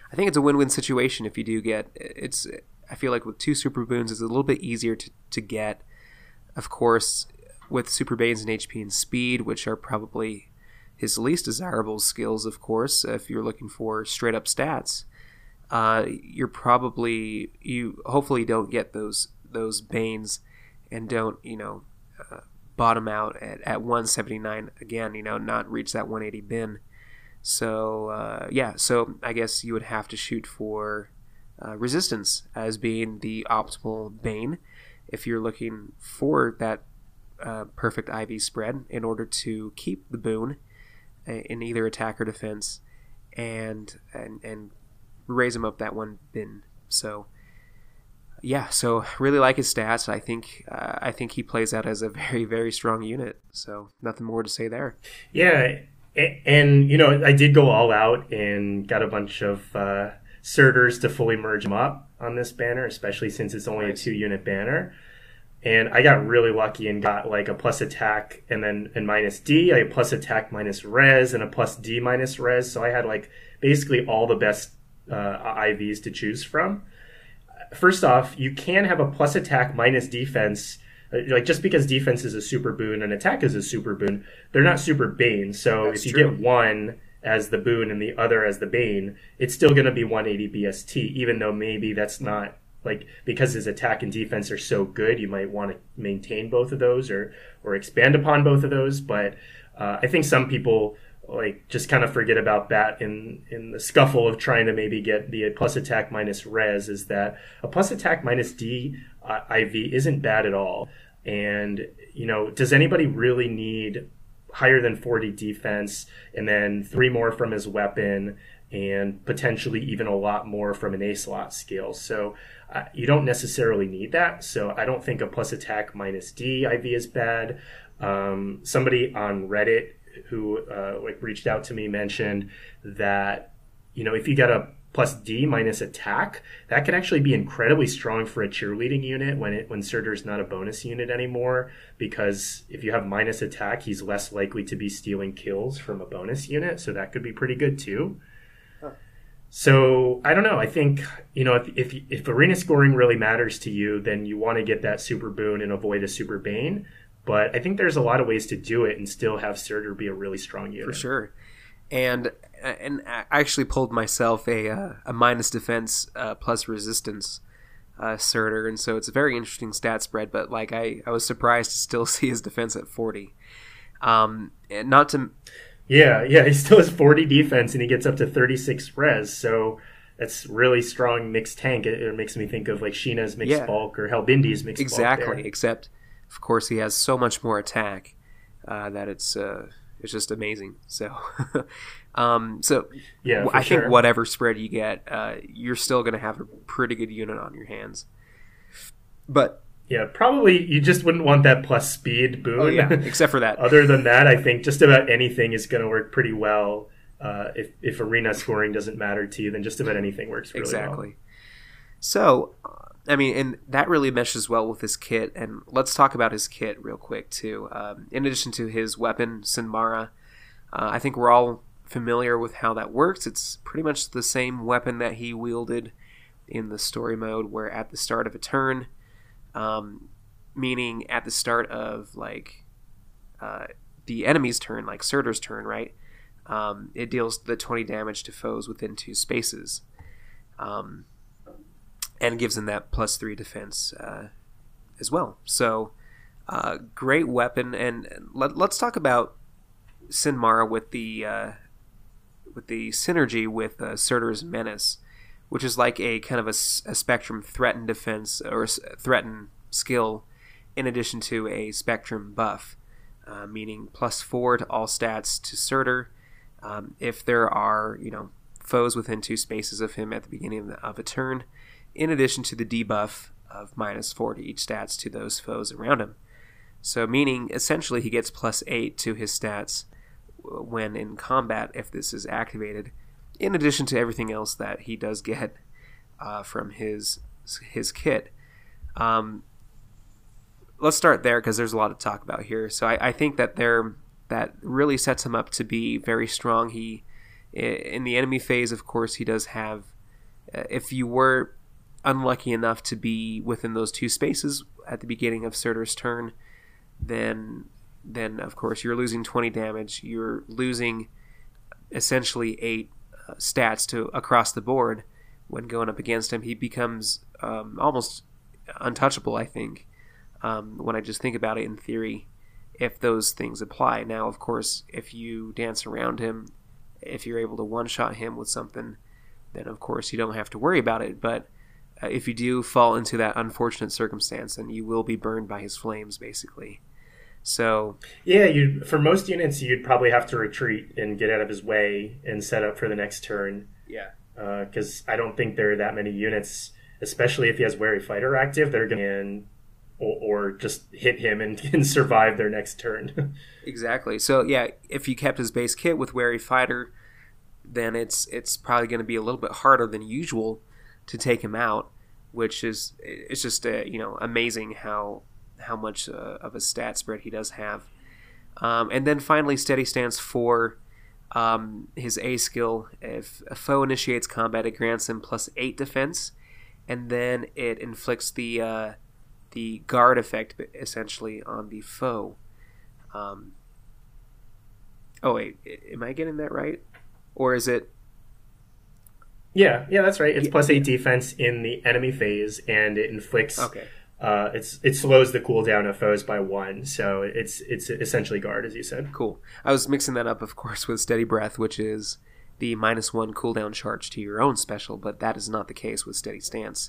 I think it's a win-win situation if you do get it's. I feel like with two Super Boons, it's a little bit easier to, to get. Of course, with Super Banes and H P and Speed, which are probably his least desirable skills, of course, if you're looking for straight-up stats, uh, you're probably you hopefully don't get those those Banes and don't you know uh, bottom out at, at one seventy-nine again. You know, not reach that one eighty bin. So uh, yeah, so I guess you would have to shoot for uh, Resistance as being the optimal Bane if you're looking for that uh, perfect I V spread in order to keep the boon in either attack or defense, and and and raise him up that one bin. So yeah, so really like his stats. I think uh, I think he plays out as a very very strong unit. So nothing more to say there. Yeah. And, you know, I did go all out and got a bunch of uh, Surters to fully merge them up on this banner, especially since it's only a two-unit banner. And I got really lucky and got like a plus attack and then and minus D, a plus attack minus res, and a plus D minus res. So I had like basically all the best uh, I Vs to choose from. First off, you can have a plus attack minus defense. Like, just because defense is a super boon and attack is a super boon, they're not super bane. So That's if you true. get one as the boon and the other as the bane, it's still going to be one eighty B S T, even though maybe that's not, like, because his attack and defense are so good, you might want to maintain both of those or, or expand upon both of those. But uh, I think some people, like, just kind of forget about that in, in the scuffle of trying to maybe get the plus attack minus res, is that a plus attack minus D uh, I V isn't bad at all. And, you know, does anybody really need higher than forty defense and then three more from his weapon and potentially even a lot more from an A slot skill? So uh, you don't necessarily need that. So I don't think a plus attack minus D I V is bad. Um, somebody on Reddit who uh, like reached out to me mentioned that, you know, if you got a plus D minus attack, that can actually be incredibly strong for a cheerleading unit when it when Surtur's not a bonus unit anymore, because if you have minus attack, he's less likely to be stealing kills from a bonus unit, so that could be pretty good too. Huh. So I don't know. I think, you know, if, if if arena scoring really matters to you, then you want to get that super boon and avoid a super bane. But I think there's a lot of ways to do it and still have Surtur be a really strong unit. For sure. And and I actually pulled myself a uh, a minus defense uh, plus resistance uh, Surtur, and so it's a very interesting stat spread. But like I, I was surprised to still see his defense at forty. Um, and not to yeah yeah he still has forty defense and he gets up to thirty-six res. So that's really strong mixed tank. It, it makes me think of like Sheena's mixed yeah. bulk or Helbindi's mixed exactly, bulk. Exactly. Except of course he has so much more attack uh, that it's. Uh, It's just amazing. So, um, so yeah, I sure. think whatever spread you get, uh, you're still going to have a pretty good unit on your hands. But yeah, probably you just wouldn't want that plus speed boon. Oh yeah, except for that. Other than that, I think just about anything is going to work pretty well. Uh, if if arena scoring doesn't matter to you, then just about anything works really exactly. well. So, I mean, and that really meshes well with his kit. And let's talk about his kit real quick, too. Um, in addition to his weapon, Sinmara, uh, I think we're all familiar with how that works. It's pretty much the same weapon that he wielded in the story mode, where at the start of a turn, um, meaning at the start of, like, uh, the enemy's turn, like Surtur's turn, right? Um, it deals the twenty damage to foes within two spaces. Um... And gives him that plus three defense uh, as well. So, uh, great weapon. And let, let's talk about Sinmara with the uh, with the synergy with uh, Surtur's Menace, which is like a kind of a, a spectrum threaten defense or a threaten skill, in addition to a spectrum buff, uh, meaning plus four to all stats to Surtur. Um, if there are you know foes within two spaces of him at the beginning of, the, of a turn. In addition to the debuff of minus four to each stats to those foes around him. So meaning, essentially, he gets plus eight to his stats when in combat if this is activated, in addition to everything else that he does get uh, from his his kit. Um, let's start there because there's a lot to talk about here. So I, I think that there that really sets him up to be very strong. He in the enemy phase, of course, he does have uh, if you were unlucky enough to be within those two spaces at the beginning of Surtur's turn, then then of course you're losing twenty damage. You're losing essentially eight uh, stats to across the board when going up against him. He becomes um, almost untouchable, I think, um, when I just think about it in theory, if those things apply. Now, of course, if you dance around him, if you're able to one-shot him with something, then of course you don't have to worry about it. But uh, if you do fall into that unfortunate circumstance, then you will be burned by his flames, basically. So yeah, you for most units, you'd probably have to retreat and get out of his way and set up for the next turn. Yeah. Because uh, I don't think there are that many units, especially if he has Wary Fighter active, that are going to or, or just hit him and, and survive their next turn. Exactly. So yeah, if you kept his base kit with Wary Fighter, then it's it's probably going to be a little bit harder than usual to take him out, which is it's just uh, you know amazing how how much uh, of a stat spread he does have. Um, and then finally, Steady Stance four. Um, his A skill, if a foe initiates combat, it grants him plus eight defense, and then it inflicts the uh, the guard effect essentially on the foe. Um, oh wait, am I getting that right? Or is it? Yeah, yeah, that's right. It's yeah, plus eight yeah. defense in the enemy phase, and it inflicts. Okay. Uh, it's it slows the cooldown of foes by one, so it's it's essentially guard, as you said. Cool. I was mixing that up, of course, with Steady Breath, which is the minus one cooldown charge to your own special, but that is not the case with Steady Stance.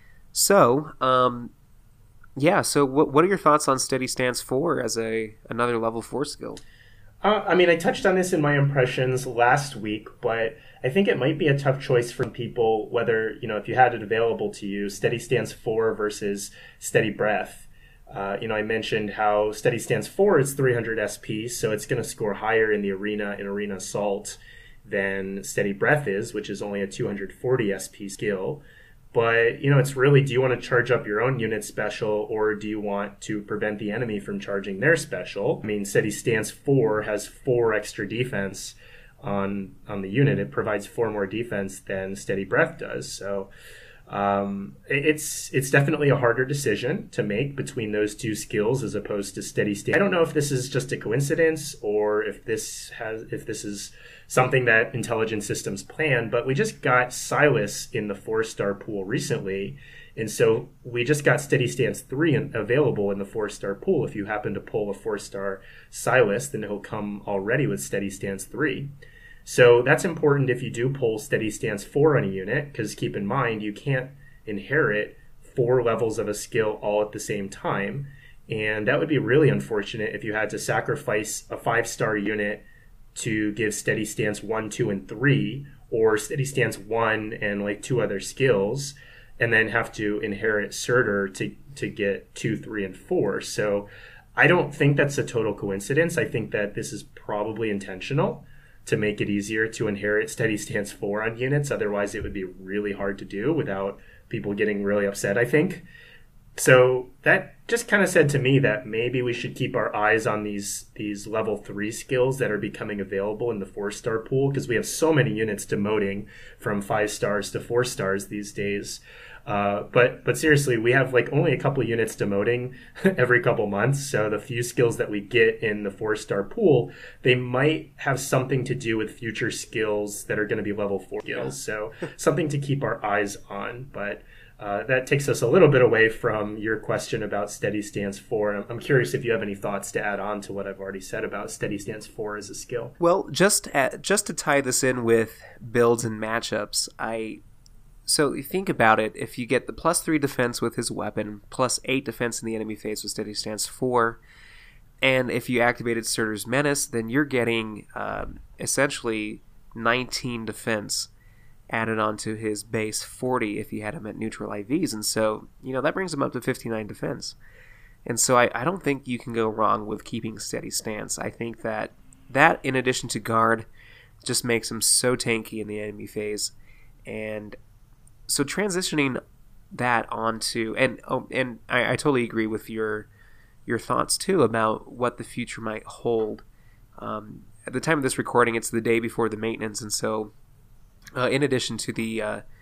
So, um, yeah. So, what what are your thoughts on Steady Stance four as a another level four skill? Uh, I mean, I touched on this in my impressions last week, but I think it might be a tough choice for people, whether, you know, if you had it available to you, Steady Stance four versus Steady Breath. Uh, you know, I mentioned how Steady Stance four is three hundred S P, so it's going to score higher in the arena, in Arena Assault, than Steady Breath is, which is only a two hundred forty S P skill. But, you know, it's really, do you want to charge up your own unit special, or do you want to prevent the enemy from charging their special? I mean, Steady Stance four has four extra defense on on the unit. It provides four more defense than Steady Breath does. So um, it's it's definitely a harder decision to make between those two skills as opposed to Steady Stance. I don't know if this is just a coincidence or if this has if this is something that Intelligent Systems planned, but we just got Silas in the four-star pool recently, and so we just got Steady Stance three in, available in the four-star pool. If you happen to pull a four-star Silas, then he'll come already with Steady Stance three. So that's important if you do pull Steady Stance four on a unit, because keep in mind, you can't inherit four levels of a skill all at the same time, and that would be really unfortunate if you had to sacrifice a five-star unit to give Steady Stance one, two, and three, or Steady Stance one and like two other skills, and then have to inherit Surtur to, to get two, three, and four. So I don't think that's a total coincidence. I think that this is probably intentional to make it easier to inherit Steady Stance four on units. Otherwise, it would be really hard to do without people getting really upset, I think. So that just kind of said to me that maybe we should keep our eyes on these these level three skills that are becoming available in the four-star pool, because we have so many units demoting from five stars to four stars these days. Uh, but but seriously, we have like only a couple units demoting every couple months. So the few skills that we get in the four-star pool, they might have something to do with future skills that are going to be level four skills. So something to keep our eyes on. But Uh, that takes us a little bit away from your question about Steady Stance four. I'm, I'm curious if you have any thoughts to add on to what I've already said about Steady Stance four as a skill. Well, just at, just to tie this in with builds and matchups, I so you think about it. If you get the plus three defense with his weapon, plus eight defense in the enemy phase with Steady Stance four, and if you activated Surtur's Menace, then you're getting um, essentially nineteen defense added onto his base forty if you had him at neutral I Vs. And so, you know, that brings him up to fifty-nine defense. And so I, I don't think you can go wrong with keeping Steady Stance. I think that that, in addition to guard, just makes him so tanky in the enemy phase. And so transitioning that onto, and oh, and I, I totally agree with your your thoughts too about what the future might hold. Um, at the time of this recording, it's the day before the maintenance, and so Uh, in addition to the uh,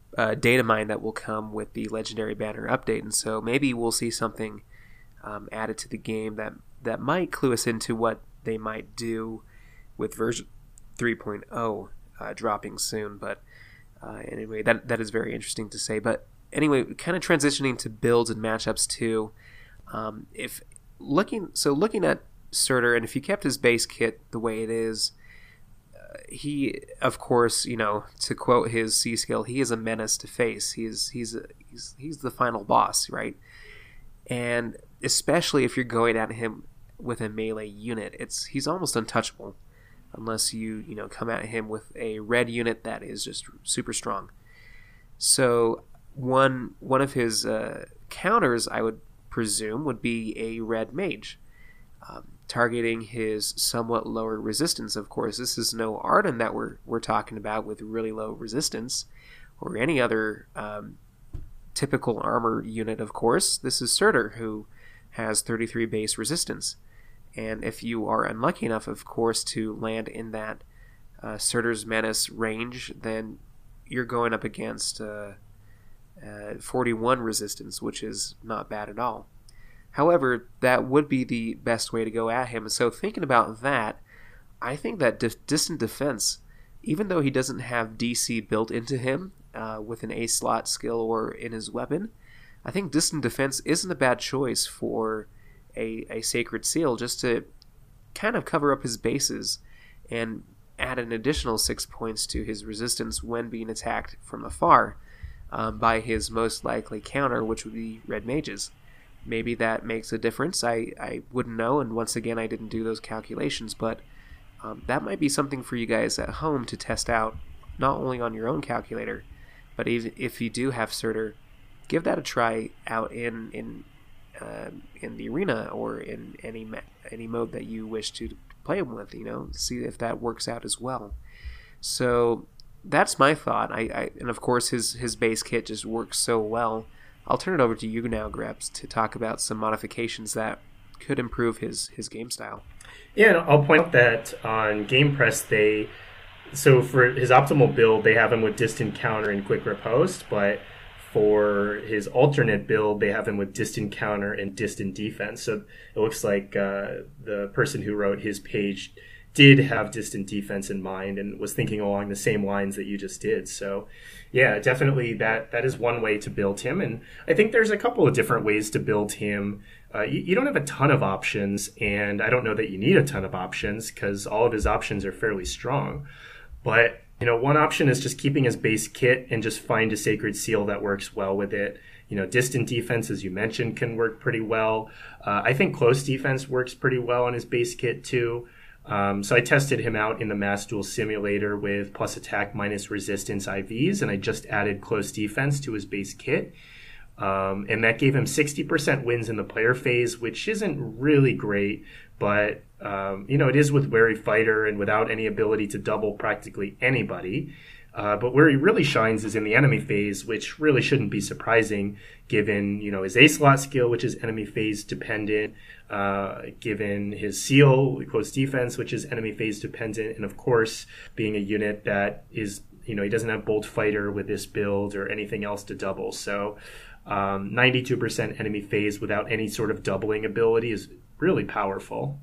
uh, data mine that will come with the Legendary Banner update, and so maybe we'll see something um, added to the game that that might clue us into what they might do with version three point oh uh, dropping soon. But uh, anyway, that that is very interesting to say. But anyway, kind of transitioning to builds and matchups too. Um, if looking so looking at Surtur, and if he kept his base kit the way it is, uh, he of course, you know, to quote his C skill, he is a menace to face. He is he's a, he's he's the final boss, right? And especially if you're going at him with a melee unit, it's he's almost untouchable unless you you know come at him with a red unit that is just super strong. So one one of his uh, counters, I would presume, would be a red mage, um, targeting his somewhat lower resistance. Of course, this is no Arden that we're we're talking about with really low resistance, or any other um, typical armor unit. Of course, this is Surtur, who has thirty-three base resistance. And if you are unlucky enough, of course, to land in that uh, Surtur's Menace range, then you're going up against uh, uh, forty-one resistance, which is not bad at all. However, that would be the best way to go at him. So thinking about that, I think that di- Distant Defense, even though he doesn't have D C built into him uh, with an A-slot skill or in his weapon, I think Distant Defense isn't a bad choice for A, a Sacred Seal, just to kind of cover up his bases and add an additional six points to his resistance when being attacked from afar um, by his most likely counter, which would be red mages. Maybe that makes a difference. I, I wouldn't know, and once again, I didn't do those calculations, but um, that might be something for you guys at home to test out, not only on your own calculator, but even if you do have Surtur, give that a try out in in uh, in the arena or in any any mode that you wish to play him with. You know, see if that works out as well. So that's my thought. I, I and of course his his base kit just works so well. I'll turn it over to you now, Grebs, to talk about some modifications that could improve his his game style. Yeah, and I'll point out that on GamePress they so for his optimal build they have him with distant counter and quick riposte, but for his alternate build, they have him with distant counter and distant defense. So it looks like uh, the person who wrote his page did have distant defense in mind and was thinking along the same lines that you just did. So yeah, definitely that that is one way to build him. And I think there's a couple of different ways to build him. Uh, you, you don't have a ton of options, and I don't know that you need a ton of options because all of his options are fairly strong. But you know, one option is just keeping his base kit and just find a Sacred Seal that works well with it. You know, distant defense, as you mentioned, can work pretty well. Uh, I think close defense works pretty well on his base kit too. Um, so I tested him out in the Mass Duel Simulator with plus attack minus resistance I Vs, and I just added close defense to his base kit. Um, and that gave him sixty percent wins in the player phase, which isn't really great, but um, you know, it is with Wary Fighter and without any ability to double practically anybody. Uh, but where he really shines is in the enemy phase, which really shouldn't be surprising given, you know, his A-slot skill, which is enemy phase dependent, uh, given his seal, close defense, which is enemy phase dependent, and of course, being a unit that is, you know, he doesn't have Bolt Fighter with this build or anything else to double. So um, ninety-two percent enemy phase without any sort of doubling ability is really powerful.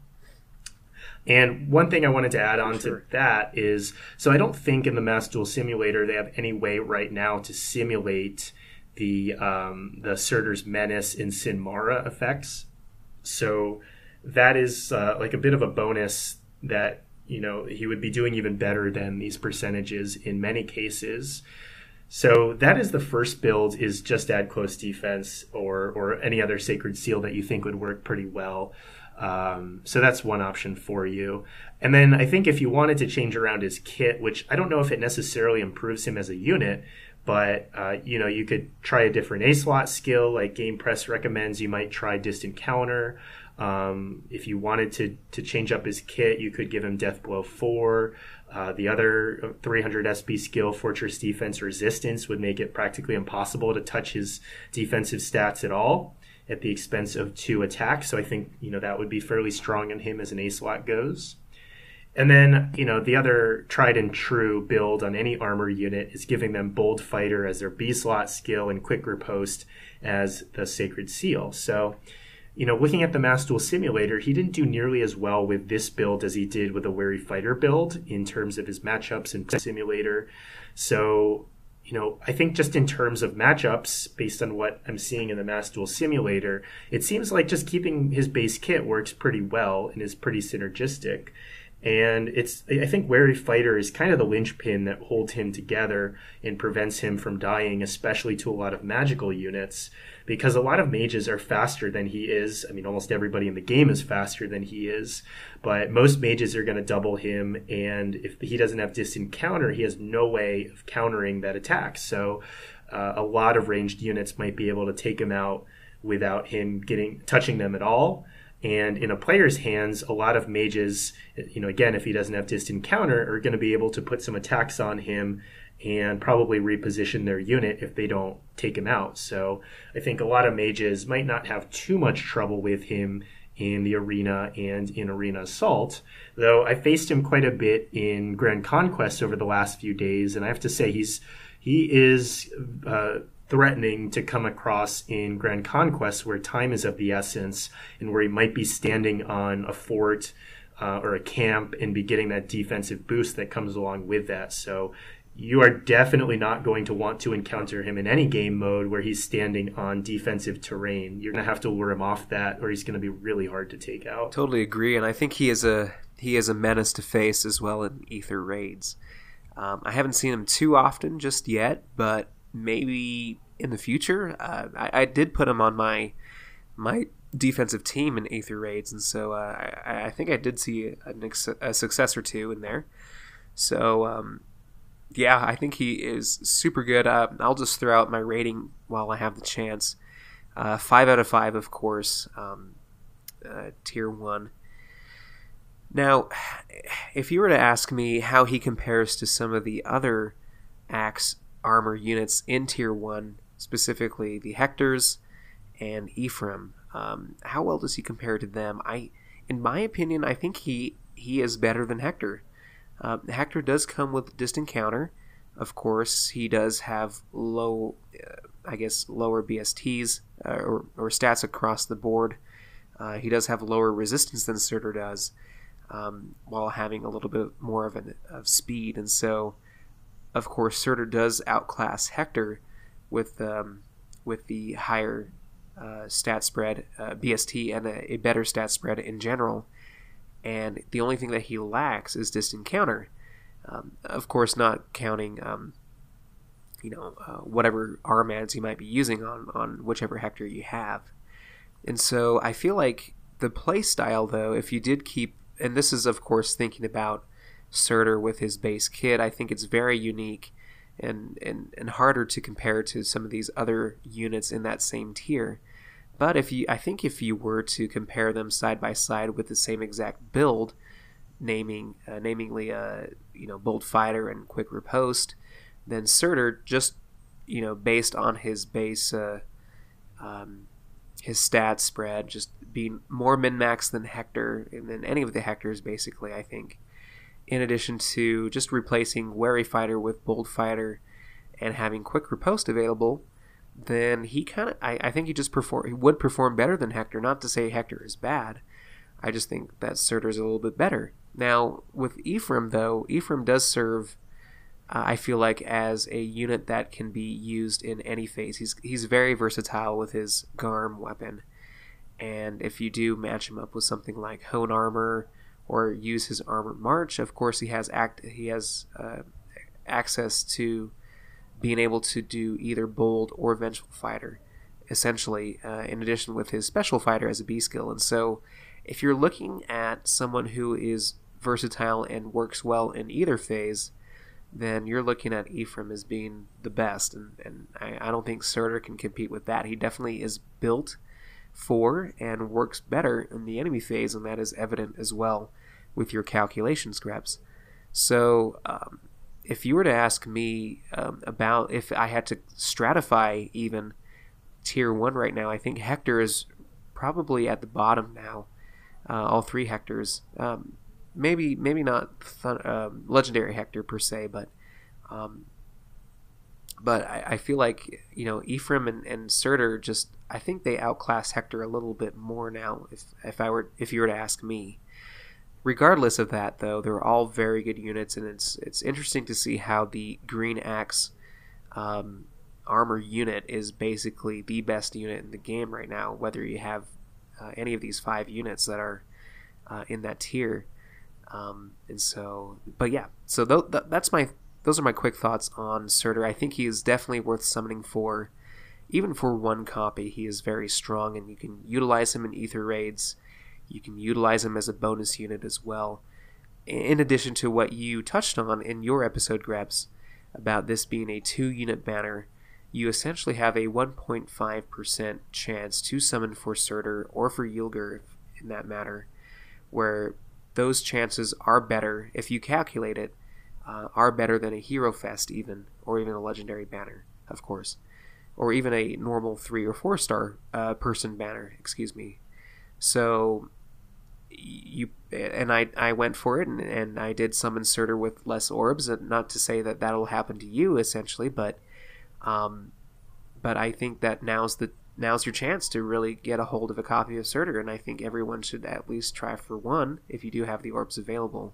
And one thing I wanted to add on sure. to that is, so I don't think in the Mass Duel Simulator they have any way right now to simulate the um, the Surtur's Menace and Sin Mara effects. So that is uh, like a bit of a bonus that, you know, he would be doing even better than these percentages in many cases. So that is the first build, is just add close defense or or any other Sacred Seal that you think would work pretty well. Um, so that's one option for you. And then I think if you wanted to change around his kit, which I don't know if it necessarily improves him as a unit, but uh, you know, you could try a different A-slot skill like GamePress recommends. You might try Distant Counter. Um, if you wanted to to change up his kit, you could give him Death Blow four. Uh, the other three hundred S P skill, Fortress Defense Resistance, would make it practically impossible to touch his defensive stats at all at the expense of two attacks. So I think, you know, that would be fairly strong in him as an A-slot goes. And then, you know, the other tried and true build on any armor unit is giving them Bold Fighter as their B slot skill and Quick Riposte as the Sacred Seal. So, you know, looking at the Mass Duel Simulator, he didn't do nearly as well with this build as he did with the Wary Fighter build in terms of his matchups in Simulator. So, you know, I think just in terms of matchups, based on what I'm seeing in the Mass Duel Simulator, it seems like just keeping his base kit works pretty well and is pretty synergistic. And it's, I think Wary Fighter is kind of the linchpin that holds him together and prevents him from dying, especially to a lot of magical units, because a lot of mages are faster than he is. I mean, almost everybody in the game is faster than he is, but most mages are going to double him, and if he doesn't have distant counter, he has no way of countering that attack. So uh, a lot of ranged units might be able to take him out without him getting touching them at all. And in a player's hands, a lot of mages, you know, again, if he doesn't have distant counter, are going to be able to put some attacks on him and probably reposition their unit if they don't take him out. So I think a lot of mages might not have too much trouble with him in the arena and in Arena Assault, though I faced him quite a bit in Grand Conquest over the last few days, and I have to say he's he is uh, threatening to come across in Grand Conquest, where time is of the essence and where he might be standing on a fort uh, or a camp and be getting that defensive boost that comes along with that. So you are definitely not going to want to encounter him in any game mode where he's standing on defensive terrain. You're going to have to lure him off that, or he's going to be really hard to take out. Totally agree, and I think he is a he is a menace to face as well in Aether raids. Um, I haven't seen him too often just yet, but maybe in the future. Uh, I, I did put him on my my defensive team in Aether raids, and so uh, I, I think I did see a, a success or two in there. So um, yeah, I think he is super good. Uh, I'll just throw out my rating while I have the chance. Uh, five out of five, of course. Um, uh, tier one. Now, if you were to ask me how he compares to some of the other Axe armor units in tier one, specifically the Hectors and Ephraim, um, how well does he compare to them? I, in my opinion, I think he he is better than Hector. Uh, Hector does come with distant counter. Of course, he does have low, uh, I guess, lower B S Ts uh, or, or stats across the board. Uh, he does have lower resistance than Surtur does, um, while having a little bit more of an of speed. And so, of course, Surtur does outclass Hector with um, with the higher uh, stat spread, uh, B S T, and a, a better stat spread in general. And the only thing that he lacks is distant counter. Um, of course, not counting, um, you know, uh, whatever armads you might be using on, on whichever Hector you have. And so I feel like the play style, though, if you did keep, and this is, of course, thinking about Surtur with his base kit, I think it's very unique and, and, and harder to compare to some of these other units in that same tier. But if you, I think if you were to compare them side by side with the same exact build, naming, uh, namingly, uh, you know, Bold Fighter and Quick Riposte, then Surtur, just, you know, based on his base, uh, um, his stat spread, just being more min-max than Hector, and than any of the Hectors, basically, I think. In addition to just replacing Wary Fighter with Bold Fighter and having Quick Riposte available, then he kind of, I, I think he just perform, he would perform better than Hector. Not to say Hector is bad. I just think that Surtur is a little bit better. Now, with Ephraim, though, Ephraim does serve, uh, I feel like, as a unit that can be used in any phase. He's he's very versatile with his Garm weapon. And if you do match him up with something like Hone Armor or use his Armored March, of course he has act he has uh, access to being able to do either Bold or Vengeful Fighter, essentially, uh, in addition with his Special Fighter as a B skill. And so if you're looking at someone who is versatile and works well in either phase, then you're looking at Ephraim as being the best. And, and I, I don't think Surtur can compete with that. He definitely is built for and works better in the enemy phase, and that is evident as well with your calculation scraps. So um, if you were to ask me um, about if I had to stratify even tier one right now, I think Hector is probably at the bottom now. Uh, all three Hectors. Um, maybe maybe not Thun- um, Legendary Hector per se, but um, but I, I feel like, you know, Ephraim and, and Surtur just, I think they outclass Hector a little bit more now. If if I were if you were to ask me. Regardless of that, though, they're all very good units, and it's it's interesting to see how the Green Axe um, armor unit is basically the best unit in the game right now, whether you have uh, any of these five units that are uh, in that tier. Um, and so, but yeah, so th- th- that's my those are my quick thoughts on Surtur. I think he is definitely worth summoning for, even for one copy. He is very strong, and you can utilize him in Ether raids. You can utilize him as a bonus unit as well. In addition to what you touched on in your episode, Grebs, about this being a two-unit banner, you essentially have a one point five percent chance to summon for Surtur or for Ylger, in that matter, where those chances are better, if you calculate it, uh, are better than a Hero Fest even, or even a Legendary banner, of course, or even a normal three or four star uh, person banner, excuse me. So you and I I went for it, and, and I did summon Surtur with less orbs, and not to say that that'll happen to you essentially, but um, but I think that now's the now's your chance to really get a hold of a copy of Surtur, and I think everyone should at least try for one if you do have the orbs available.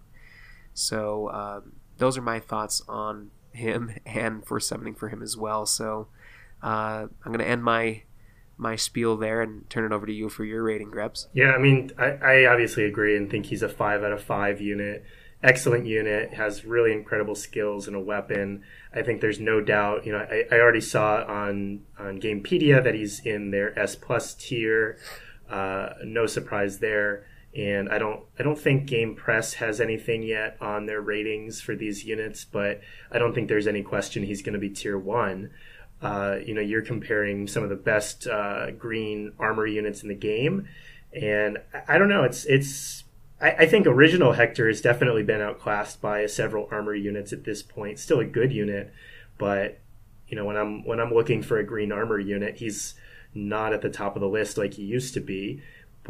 So um, those are my thoughts on him and for summoning for him as well. So uh, I'm going to end my my spiel there and turn it over to you for your rating, Grebs. Yeah, I mean, I, I obviously agree and think he's a five out of five unit. Excellent unit, has really incredible skills and a weapon. I think there's no doubt, you know, I, I already saw on, on Gamepedia that he's in their S plus tier. Uh, no surprise there. And I don't I don't think Game Press has anything yet on their ratings for these units, but I don't think there's any question he's going to be tier one. Uh, you know, you're comparing some of the best uh, green armor units in the game, and I, I don't know. It's it's. I, I think original Hector has definitely been outclassed by several armor units at this point. Still a good unit, but you know, when I'm when I'm looking for a green armor unit, he's not at the top of the list like he used to be.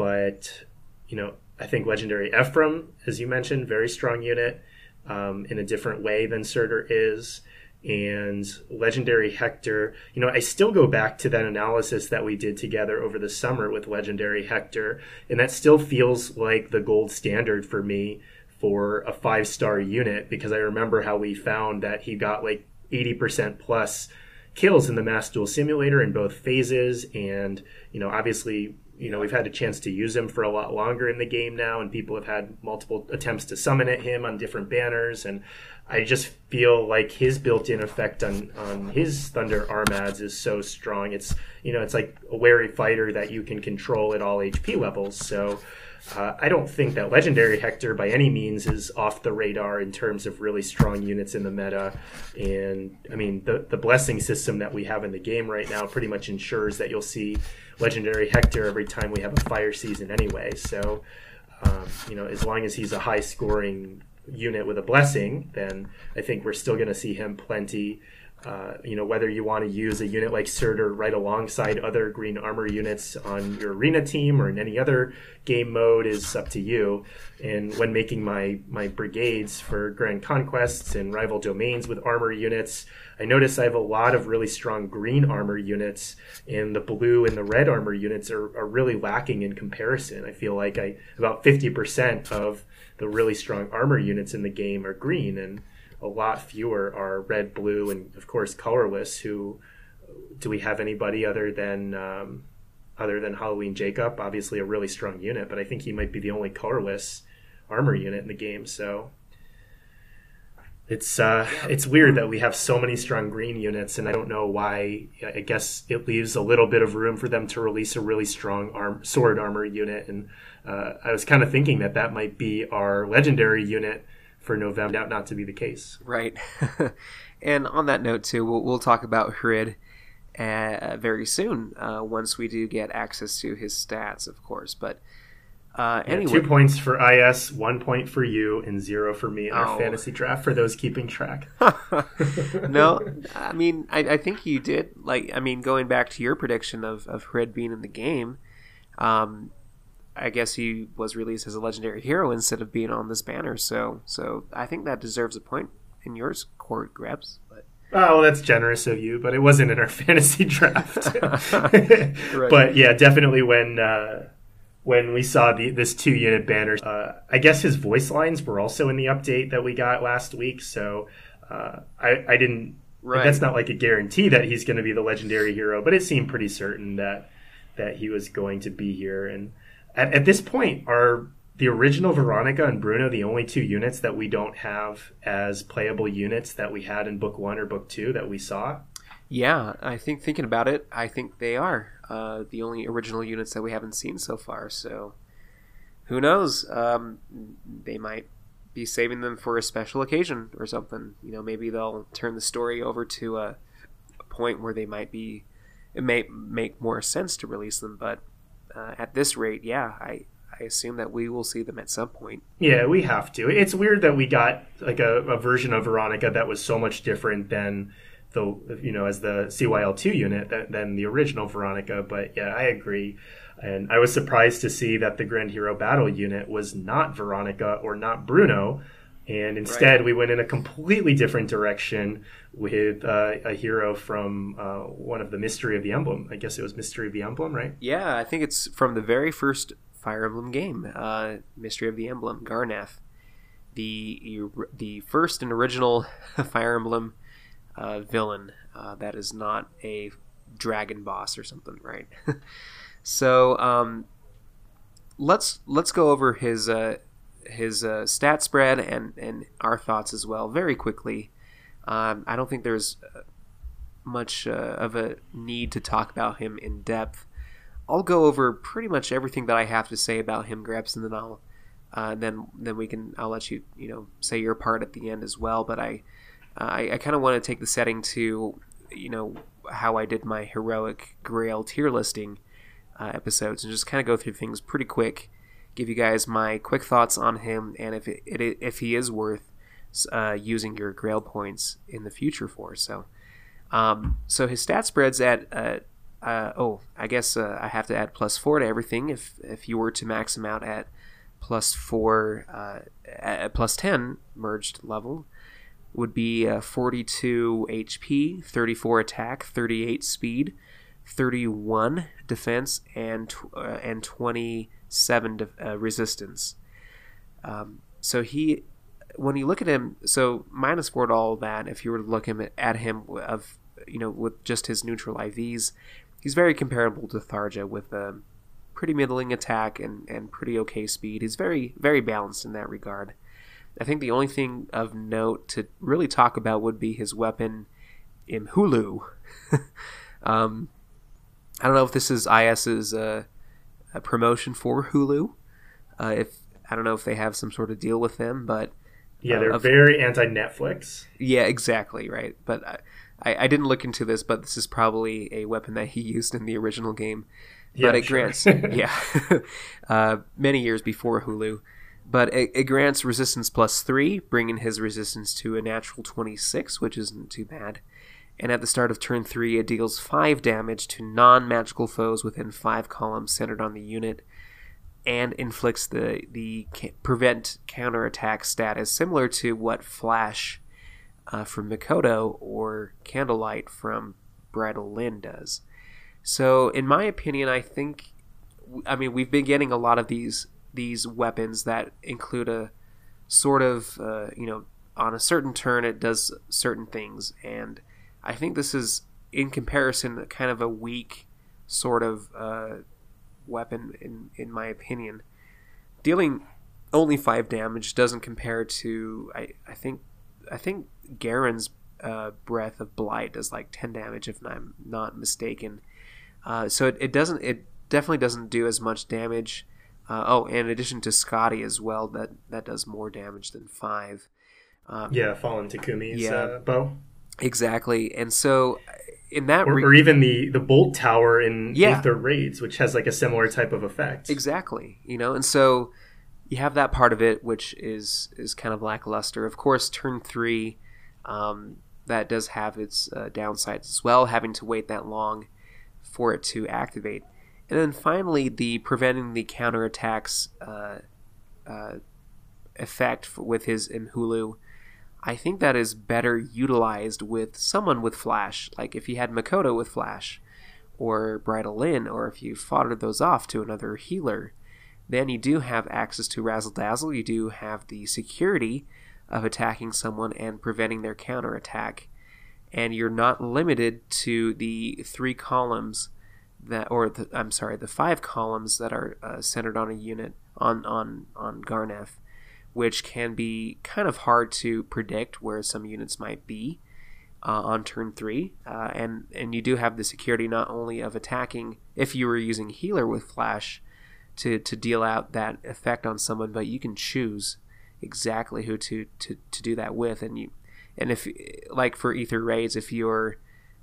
But you know, I think Legendary Ephraim, as you mentioned, very strong unit um, in a different way than Surtur is. And Legendary Hector, you know, I still go back to that analysis that we did together over the summer with Legendary Hector, and that still feels like the gold standard for me for a five-star unit, because I remember how we found that he got like eighty percent plus kills in the Mass Duel Simulator in both phases, and, you know, obviously, you know, we've had a chance to use him for a lot longer in the game now, and people have had multiple attempts to summon at him on different banners, and I just feel like his built-in effect on, on his Thunder Armads is so strong. It's, you know, it's like a wary fighter that you can control at all H P levels. So uh, I don't think that Legendary Hector by any means is off the radar in terms of really strong units in the meta. And I mean, the, the blessing system that we have in the game right now pretty much ensures that you'll see Legendary Hector every time we have a fire season anyway. So, um, you know, as long as he's a high-scoring unit with a blessing, then I think we're still going to see him plenty. Uh, you know, whether you want to use a unit like Surtur right alongside other green armor units on your arena team or in any other game mode is up to you. And when making my, my brigades for Grand Conquests and rival domains with armor units, I notice I have a lot of really strong green armor units, and the blue and the red armor units are, are really lacking in comparison. I feel like I about fifty percent of the really strong armor units in the game are green, and a lot fewer are red, blue, and of course colorless. Who do we have anybody other than um, other than Halloween Jacob? Obviously a really strong unit, but I think he might be the only colorless armor unit in the game. So it's uh, it's weird that we have so many strong green units, and I don't know why. I guess it leaves a little bit of room for them to release a really strong arm, sword armor unit, and uh, I was kind of thinking that that might be our legendary unit for November. Out not to be the case. Right. And on that note too, we'll, we'll talk about Hrid uh, very soon uh, once we do get access to his stats, of course. But uh, yeah, anyway, two points for I S, one point for you, and zero for me in our oh. fantasy draft for those keeping track. No, I mean, I, I think you did. Like, I mean, going back to your prediction of, of Hrid being in the game, um, I guess he was released as a legendary hero instead of being on this banner. So so I think that deserves a point in yours court, Grebs. But oh, well, that's generous of you, but it wasn't in our fantasy draft. Right. But yeah, definitely when uh, when we saw the this two unit banner, uh, I guess his voice lines were also in the update that we got last week. So uh, I I didn't. Right. That's not like a guarantee that he's going to be the legendary hero, but it seemed pretty certain that that he was going to be here. And at, at this point, are the original Veronica and Bruno the only two units that we don't have as playable units that we had in book one or book two that we saw? Yeah, I think thinking about it, I think they are uh, the only original units that we haven't seen so far. So who knows? Um, they might be saving them for a special occasion or something. You know, maybe they'll turn the story over to a, a point where they might be. It may make more sense to release them, but uh, at this rate, yeah, I. I assume that we will see them at some point. Yeah, we have to. It's weird that we got like a, a version of Veronica that was so much different than the, you know, as the C Y L two unit than, than the original Veronica. But yeah, I agree. And I was surprised to see that the Grand Hero Battle unit was not Veronica or not Bruno. And instead, right. we went in a completely different direction with uh, a hero from uh, one of the Mystery of the Emblem. I guess it was Mystery of the Emblem, right? Yeah, I think it's from the very first Fire Emblem game, uh, Mystery of the Emblem, Garnath, the the first and original Fire Emblem uh, villain uh, that is not a dragon boss or something, right? so um, let's let's go over his uh, his uh, stat spread and and our thoughts as well very quickly. Um, I don't think there's much uh, of a need to talk about him in depth. I'll go over pretty much everything that I have to say about him, Grebs, and then I'll uh, then then we can I'll let you you know say your part at the end as well. But I uh, I, I kind of want to take the setting to you know how I did my heroic Grail tier listing uh, episodes and just kind of go through things pretty quick, give you guys my quick thoughts on him and if it, it if he is worth uh, using your Grail points in the future for. So um, so his stat spreads at uh, Uh, oh, I guess uh, I have to add plus four to everything. If if you were to max him out at plus four, uh, at plus ten merged level, would be uh, forty-two H P, thirty-four attack, thirty-eight speed, thirty-one defense, and uh, and twenty-seven de- uh, resistance. Um, so he, when you look at him, so minus four to all that. If you were to look him at, at him of you know with just his neutral I Vs. He's very comparable to Tharja with a pretty middling attack and, and pretty okay speed. He's very, very balanced in that regard. I think the only thing of note to really talk about would be his weapon, Imhulu. um, I don't know if this is IS's uh, a promotion for Hulu. Uh, if I don't know if they have some sort of deal with them, but yeah, uh, they're of, very anti-Netflix. Yeah, exactly right. But I, I, I didn't look into this, but this is probably a weapon that he used in the original game. Yeah, but it sure. grants, yeah, uh, many years before Hulu. But it, it grants resistance plus three, bringing his resistance to a natural twenty-six, which isn't too bad. And at the start of turn three, it deals five damage to non-magical foes within five columns centered on the unit, and inflicts the the prevent counterattack status similar to what Flash uh, from Mikoto or Candlelight from Bridal Lynn does. So, in my opinion, I think, I mean, we've been getting a lot of these these weapons that include a sort of, uh, you know, on a certain turn it does certain things, and I think this is, in comparison, kind of a weak sort of uh, weapon, in in my opinion. Dealing only five damage doesn't compare to, I, I think, I think Garen's uh, Breath of Blight does like ten damage, if I'm not mistaken. Uh, so it, it doesn't, it definitely doesn't do as much damage. Uh, oh, and in addition to Scotty as well, that, that does more damage than five. Um, yeah, Fallen Takumi's yeah, uh, bow. Exactly, and so in that, or, re- or even the the Bolt Tower in yeah. Aether Raids, which has like a similar type of effect. Exactly, you know, and so you have that part of it, which is is kind of lackluster. Of course, turn three, um, that does have its uh, downsides as well, having to wait that long for it to activate. And then finally, the preventing the counterattacks uh, uh, effect with his Mhulu. I think that is better utilized with someone with Flash. Like if you had Makoto with Flash, or Bridal Lin, or if you foddered those off to another healer, then you do have access to Razzle Dazzle. You do have the security of attacking someone and preventing their counterattack. And you're not limited to the three columns that, or the, I'm sorry, the five columns that are uh, centered on a unit on on on Garneth, which can be kind of hard to predict where some units might be uh, on turn three. Uh, and and you do have the security not only of attacking if you were using healer with Flash to to deal out that effect on someone, but you can choose exactly who to to, to do that with. And you and if like for Aether Raids, if you're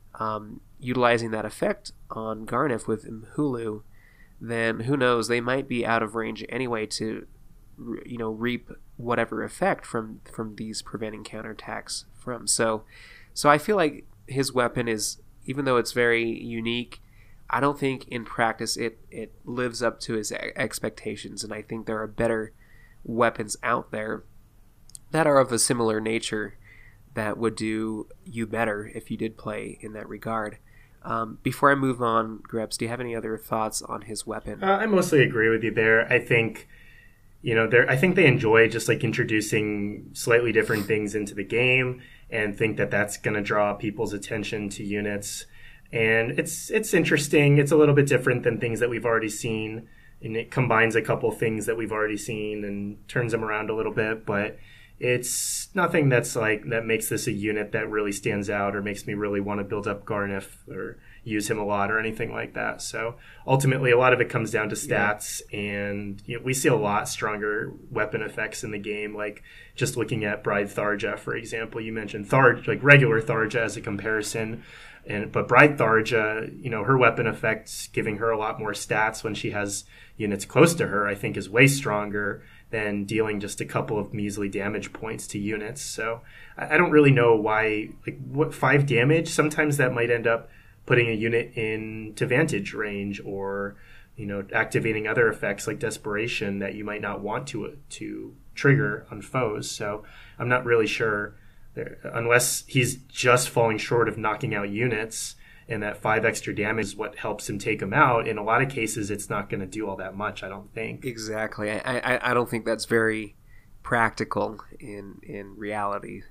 um, utilizing that effect on Garneth with Mhulu, then who knows, they might be out of range anyway to, you know, reap whatever effect from from these preventing counterattacks from. So so I feel like his weapon is, even though it's very unique, I don't think in practice it it lives up to his expectations, and I think there are better weapons out there that are of a similar nature that would do you better if you did play in that regard. Um, before I move on, Grebs, do you have any other thoughts on his weapon? Uh, I mostly agree with you there. I think, you know, I think they enjoy just like introducing slightly different things into the game, and think that that's going to draw people's attention to units. And it's it's interesting. It's a little bit different than things that we've already seen, and it combines a couple things that we've already seen and turns them around a little bit. But it's nothing that's like that makes this a unit that really stands out or makes me really want to build up Garneth or use him a lot or anything like that. So ultimately, a lot of it comes down to stats, yeah. and you know, we see a lot stronger weapon effects in the game. Like just looking at Bride Tharja, for example, you mentioned Tharja, like regular Tharja as a comparison. And but Bride Tharja, you know, her weapon effects giving her a lot more stats when she has units close to her, I think is way stronger than dealing just a couple of measly damage points to units. So I, I don't really know why, like what five damage, sometimes that might end up putting a unit into Vantage range, or, you know, activating other effects like Desperation that you might not want to to trigger on foes. So I'm not really sure. There, unless he's just falling short of knocking out units, and that five extra damage is what helps him take them out. In a lot of cases, it's not going to do all that much, I don't think. Exactly. I, I, I don't think that's very practical in, in reality.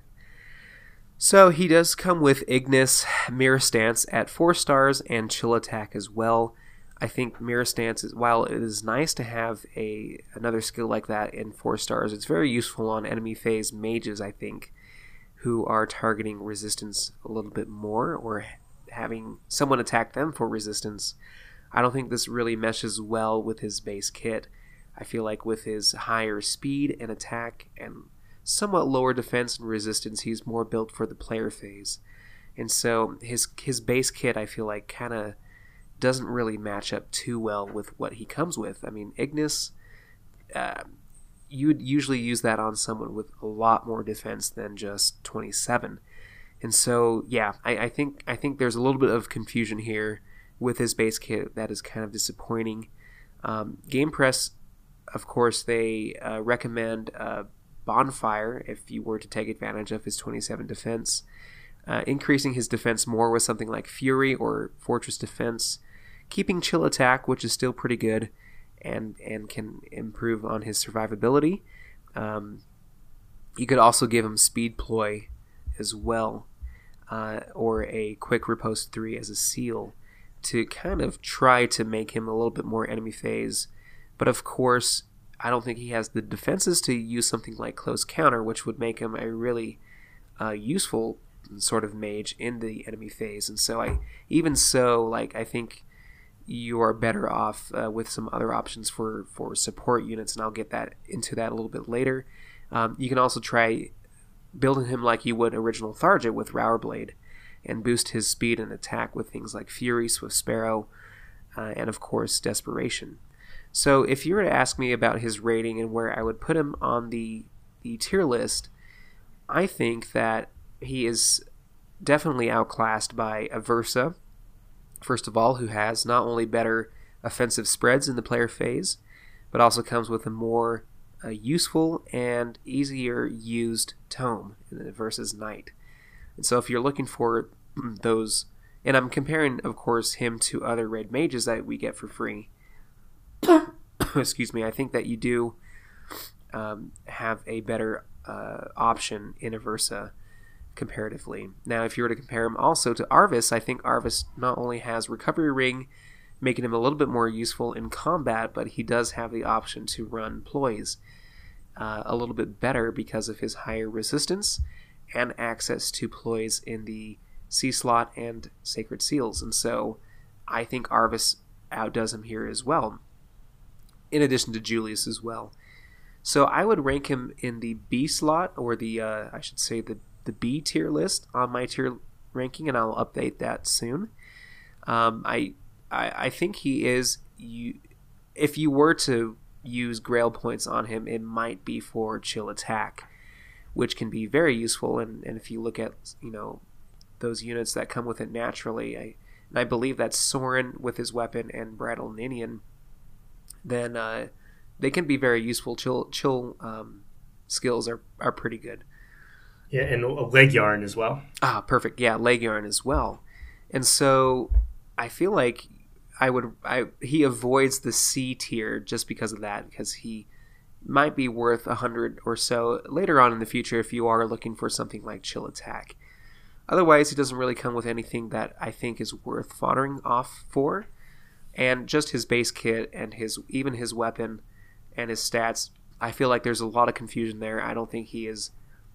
So he does come with Ignis, Mirror Stance at four stars, and Chill Attack as well. I think Mirror Stance, is, while it is nice to have a another skill like that in four stars, it's very useful on enemy phase mages, I think, who are targeting resistance a little bit more, or having someone attack them for resistance. I don't think this really meshes well with his base kit. I feel like with his higher speed and attack and somewhat lower defense and resistance, he's more built for the player phase. And so his his base kit, I feel like, kind of doesn't really match up too well with what he comes with. I mean, Ignis, uh, you'd usually use that on someone with a lot more defense than just twenty-seven. And so, yeah, I, I think I think there's a little bit of confusion here with his base kit that is kind of disappointing. Um, Game Press, of course, they uh, recommend uh, Bonfire if you were to take advantage of his twenty-seven defense. Uh, increasing his defense more with something like Fury or Fortress Defense. Keeping Chill Attack, which is still pretty good, and and can improve on his survivability. Um, you could also give him Speed Ploy as well, uh, or a Quick Riposte three as a seal to kind of try to make him a little bit more enemy phase. But of course, I don't think he has the defenses to use something like Close Counter, which would make him a really uh, useful sort of mage in the enemy phase. And so I, even so, like I think you are better off uh, with some other options for, for support units, and I'll get that into that a little bit later. Um, you can also try building him like you would original Tharja with Rowerblade, and boost his speed and attack with things like Fury, Swift Sparrow, uh, and of course Desperation. So if you were to ask me about his rating and where I would put him on the, the tier list, I think that he is definitely outclassed by Aversa, first of all, who has not only better offensive spreads in the player phase, but also comes with a more uh, useful and easier used tome versus Knight. And so if you're looking for those, and I'm comparing, of course, him to other red mages that we get for free. Excuse me. I think that you do um, have a better uh, option in Aversa comparatively. Now, if you were to compare him also to Arvis, I think Arvis not only has Recovery Ring, making him a little bit more useful in combat, but he does have the option to run ploys uh, a little bit better because of his higher resistance and access to ploys in the C slot and Sacred Seals. And so I think Arvis outdoes him here as well, in addition to Julius as well. So I would rank him in the B slot, or the, uh, I should say, the, the B tier list on my tier ranking, and I'll update that soon. Um, I, I I think he is, you, if you were to use Grail points on him, it might be for Chill Attack, which can be very useful. And, and if you look at, you know, those units that come with it naturally, I, and I believe that's Soren with his weapon and Brattle Ninian, then uh, they can be very useful. Chill chill um, skills are, are pretty good. Yeah, and Leg Yarn as well. Ah, perfect. Yeah, Leg Yarn as well. And so I feel like I would I he avoids the C tier just because of that, because he might be worth a hundred or so later on in the future if you are looking for something like Chill Attack. Otherwise, he doesn't really come with anything that I think is worth foddering off for. And just his base kit and his even his weapon and his stats, I feel like there's a lot of confusion there. I don't think he is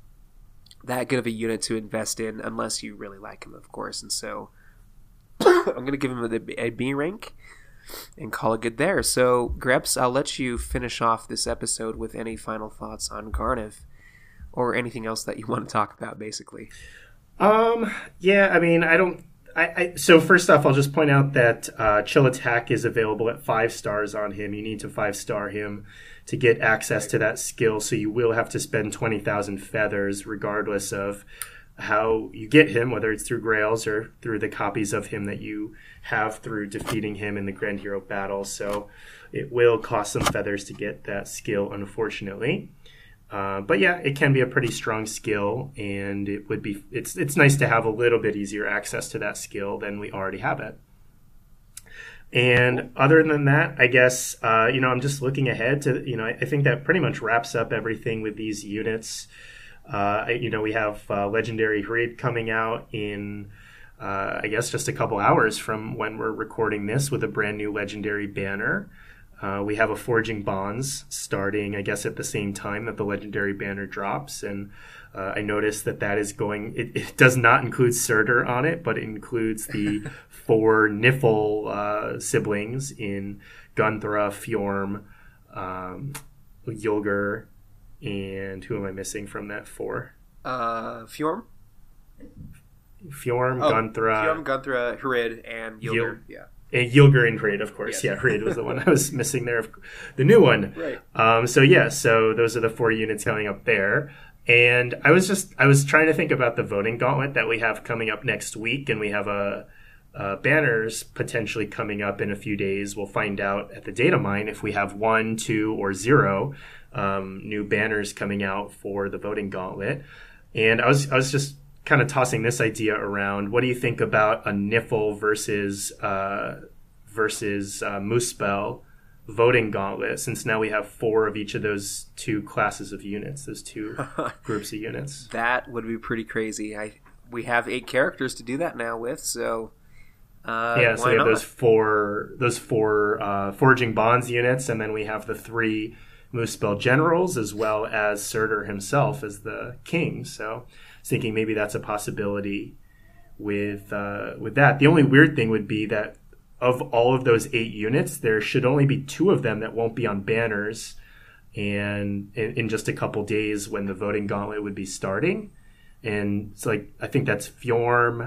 that good of a unit to invest in unless you really like him, of course. And so I'm going to give him a, a B rank and call it good there. So, Greps, I'll let you finish off this episode with any final thoughts on Garneth or anything else that you want to talk about, basically. Um, yeah, I mean, I don't... I, I, so first off, I'll just point out that uh, Chill Attack is available at five stars on him. You need to five star him to get access to that skill, so you will have to spend twenty thousand feathers regardless of how you get him, whether it's through Grails or through the copies of him that you have through defeating him in the Grand Hero battle. So it will cost some feathers to get that skill, unfortunately. Uh, but yeah, it can be a pretty strong skill, and it would be it's it's nice to have a little bit easier access to that skill than we already have it. And other than that, I guess uh, you know I'm just looking ahead to you know I, I think that pretty much wraps up everything with these units. Uh, you know we have uh, Legendary Hrid coming out in uh, I guess just a couple hours from when we're recording this, with a brand new Legendary banner. Uh, we have a Forging Bonds starting, I guess, at the same time that the Legendary banner drops. And uh, I noticed that that is going... It, it does not include Surtur on it, but it includes the four Niffle uh, siblings in Gunthra, Fjorm, um, Yulgur, and who am I missing from that four? Uh, Fjorm? Fjorm, oh, Gunthra... Fjorm, Gunthra, Hrid, and Yulgur. Yul- yeah. And Yulgur and Hrid, of course. Yes. Yeah, Hrid was the one I was missing there. The new one. Right. Um, so, yeah, so those are the four units coming up there. And I was just, I was trying to think about the voting gauntlet that we have coming up next week. And we have a, a banners potentially coming up in a few days. We'll find out at the data mine if we have one, two, or zero um, new banners coming out for the voting gauntlet. And I was, I was just kind of tossing this idea around. What do you think about a Niffle versus uh, versus uh, Muspel voting gauntlet? Since now we have four of each of those two classes of units, those two groups of units. That would be pretty crazy. I we have eight characters to do that now with, so uh, yeah. So why we have not? those four those four uh, Forging Bonds units, and then we have the three Muspel generals, as well as Surtur himself as the king. So thinking maybe that's a possibility with uh, with that. The only weird thing would be that of all of those eight units, there should only be two of them that won't be on banners, and in, in just a couple days when the voting gauntlet would be starting. And it's like, I think that's Fjorm,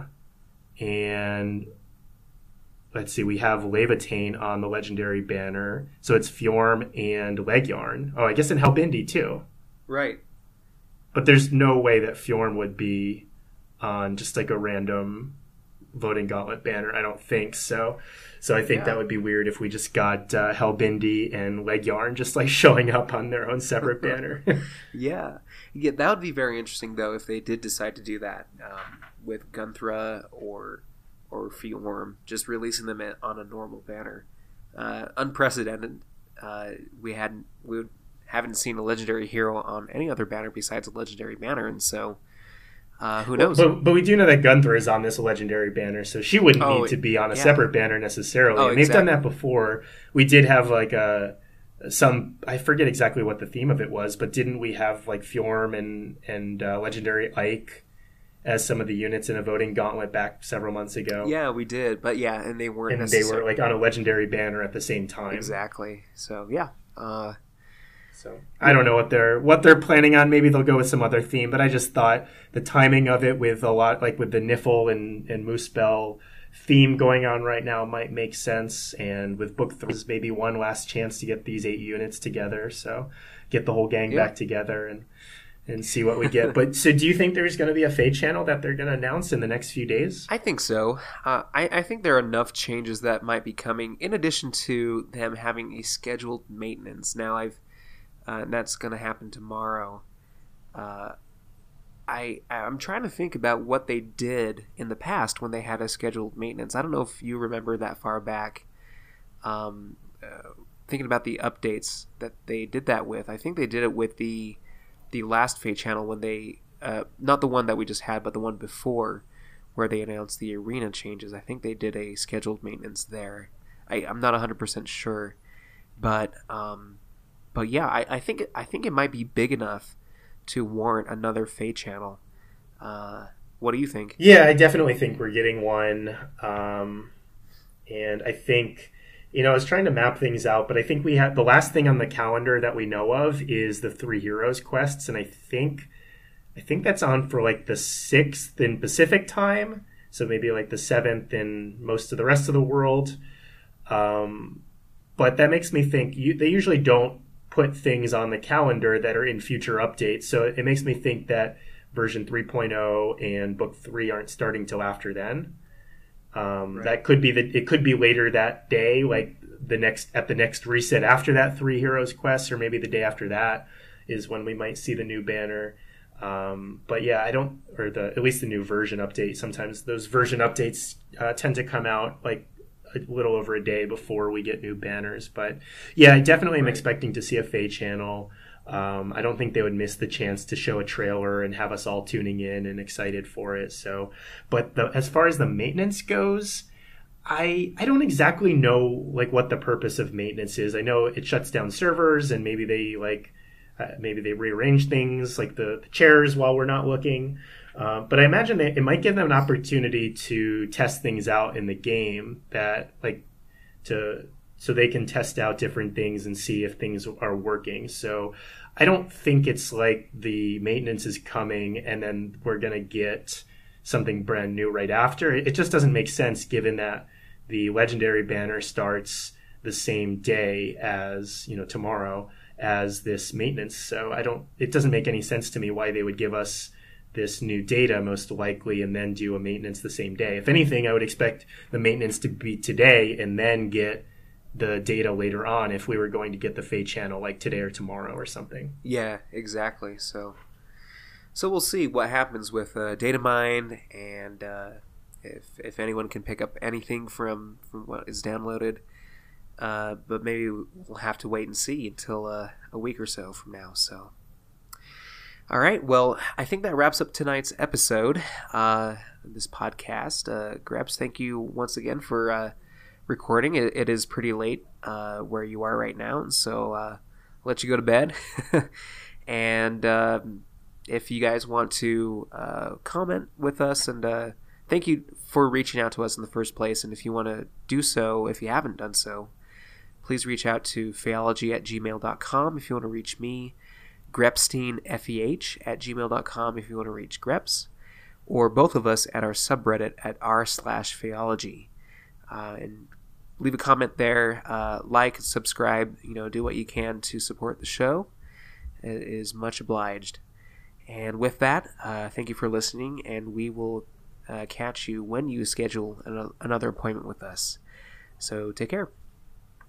and let's see, we have Levitain on the Legendary banner, so it's Fjorm and Leg Yarn. Oh, I guess in Helbindi too. Right. But there's no way that Fjorm would be on just like a random Voting Gauntlet banner. I don't think so. So I think Yeah. that would be weird if we just got uh, Hellbindi and Leg Yarn just like showing up on their own separate banner. Yeah. Yeah, that would be very interesting though if they did decide to do that um, with Gunthra or or Fjorm, just releasing them on a normal banner. Uh, unprecedented. Uh, we hadn't we haven't seen a legendary hero on any other banner besides a legendary banner, and so uh, who knows? But, but we do know that Gunthra is on this legendary banner, so she wouldn't Oh, need to be on a yeah. separate banner necessarily. Oh, and they've done exactly. that before. We did have like a some I forget exactly what the theme of it was, but didn't we have like Fjorm and and uh, legendary Ike as some of the units in a Voting Gauntlet back several months ago? Yeah, we did, but yeah, and they weren't. And they necessarily were like on a legendary banner at the same time. exactly. So yeah. Uh, So I don't know what they're what they're planning on. Maybe they'll go with some other theme. But I just thought the timing of it with a lot like with the Niffle and and Moosebell theme going on right now might make sense. And with book three, maybe one last chance to get these eight units together. So get the whole gang Yeah. back together and and see what we get. But so do you think there's going to be a Fate channel that they're going to announce in the next few days? I think so. Uh, I, I think there are enough changes that might be coming in addition to them having a scheduled maintenance. Now I've Uh, and that's going to happen tomorrow. Uh, I I'm trying to think about what they did in the past when they had a scheduled maintenance. I don't know if you remember that far back. Um, uh, thinking about the updates that they did that with, I think they did it with the the last Fate channel when they uh, not the one that we just had, but the one before, where they announced the arena changes. I think they did a scheduled maintenance there. I, I'm not one hundred percent sure, but. Um, But yeah, I, I think I think it might be big enough to warrant another Fate channel. Uh, what do you think? Yeah, I definitely think we're getting one. Um, and I think, you know, I was trying to map things out, but I think we have the last thing on the calendar that we know of is the Three Heroes quests, and I think I think that's on for like the sixth in Pacific time, so maybe like the seventh in most of the rest of the world. Um, but that makes me think you, they usually don't put things on the calendar that are in future updates. So it makes me think that version three point oh and book three aren't starting till after then. Um, Right. That could be the, it could be later that day, like the next, at the next reset after that Three Heroes quest, or maybe the day after that is when we might see the new banner. Um, but yeah, I don't, or the, at least the new version update. Sometimes those version updates uh, tend to come out like a little over a day before we get new banners. But yeah, I definitely am Right. expecting to see a Fate channel. Um, I don't think they would miss the chance to show a trailer and have us all tuning in and excited for it. So, but the, as far as the maintenance goes, I I don't exactly know like what the purpose of maintenance is. I know it shuts down servers and maybe they like uh, maybe they rearrange things like the, the chairs while we're not looking. Uh, but I imagine that it might give them an opportunity to test things out in the game that like to so they can test out different things and see if things are working. So I don't think it's like the maintenance is coming and then we're going to get something brand new right after. It just doesn't make sense given that the legendary banner starts the same day as, you know, tomorrow as this maintenance. So I don't, it doesn't make any sense to me why they would give us this new data most likely and then do a maintenance the same day. If anything, I would expect the maintenance to be today and then get the data later on if we were going to get the Fate channel like today or tomorrow or something. Yeah, exactly. So, so we'll see what happens with uh, data mine and uh, if if anyone can pick up anything from from what is downloaded. Uh, but maybe we'll have to wait and see until uh, a week or so from now. So. All right, well, I think that wraps up tonight's episode, uh, this podcast. Uh, Grebs, thank you once again for uh, recording. It, it is pretty late uh, where you are right now, and so uh, I'll let you go to bed. and uh, if you guys want to uh, comment with us, and uh, thank you for reaching out to us in the first place, and if you want to do so, if you haven't done so, please reach out to phaeology at gmail dot com if you want to reach me. Grepstein, F E H, at gmail dot com if you want to reach Greps, or both of us at our subreddit at r slash phaeology. Uh, and leave a comment there, uh, like, subscribe, you know, do what you can to support the show. It is much obliged. And with that, uh, thank you for listening, and we will uh, catch you when you schedule an- another appointment with us. So take care.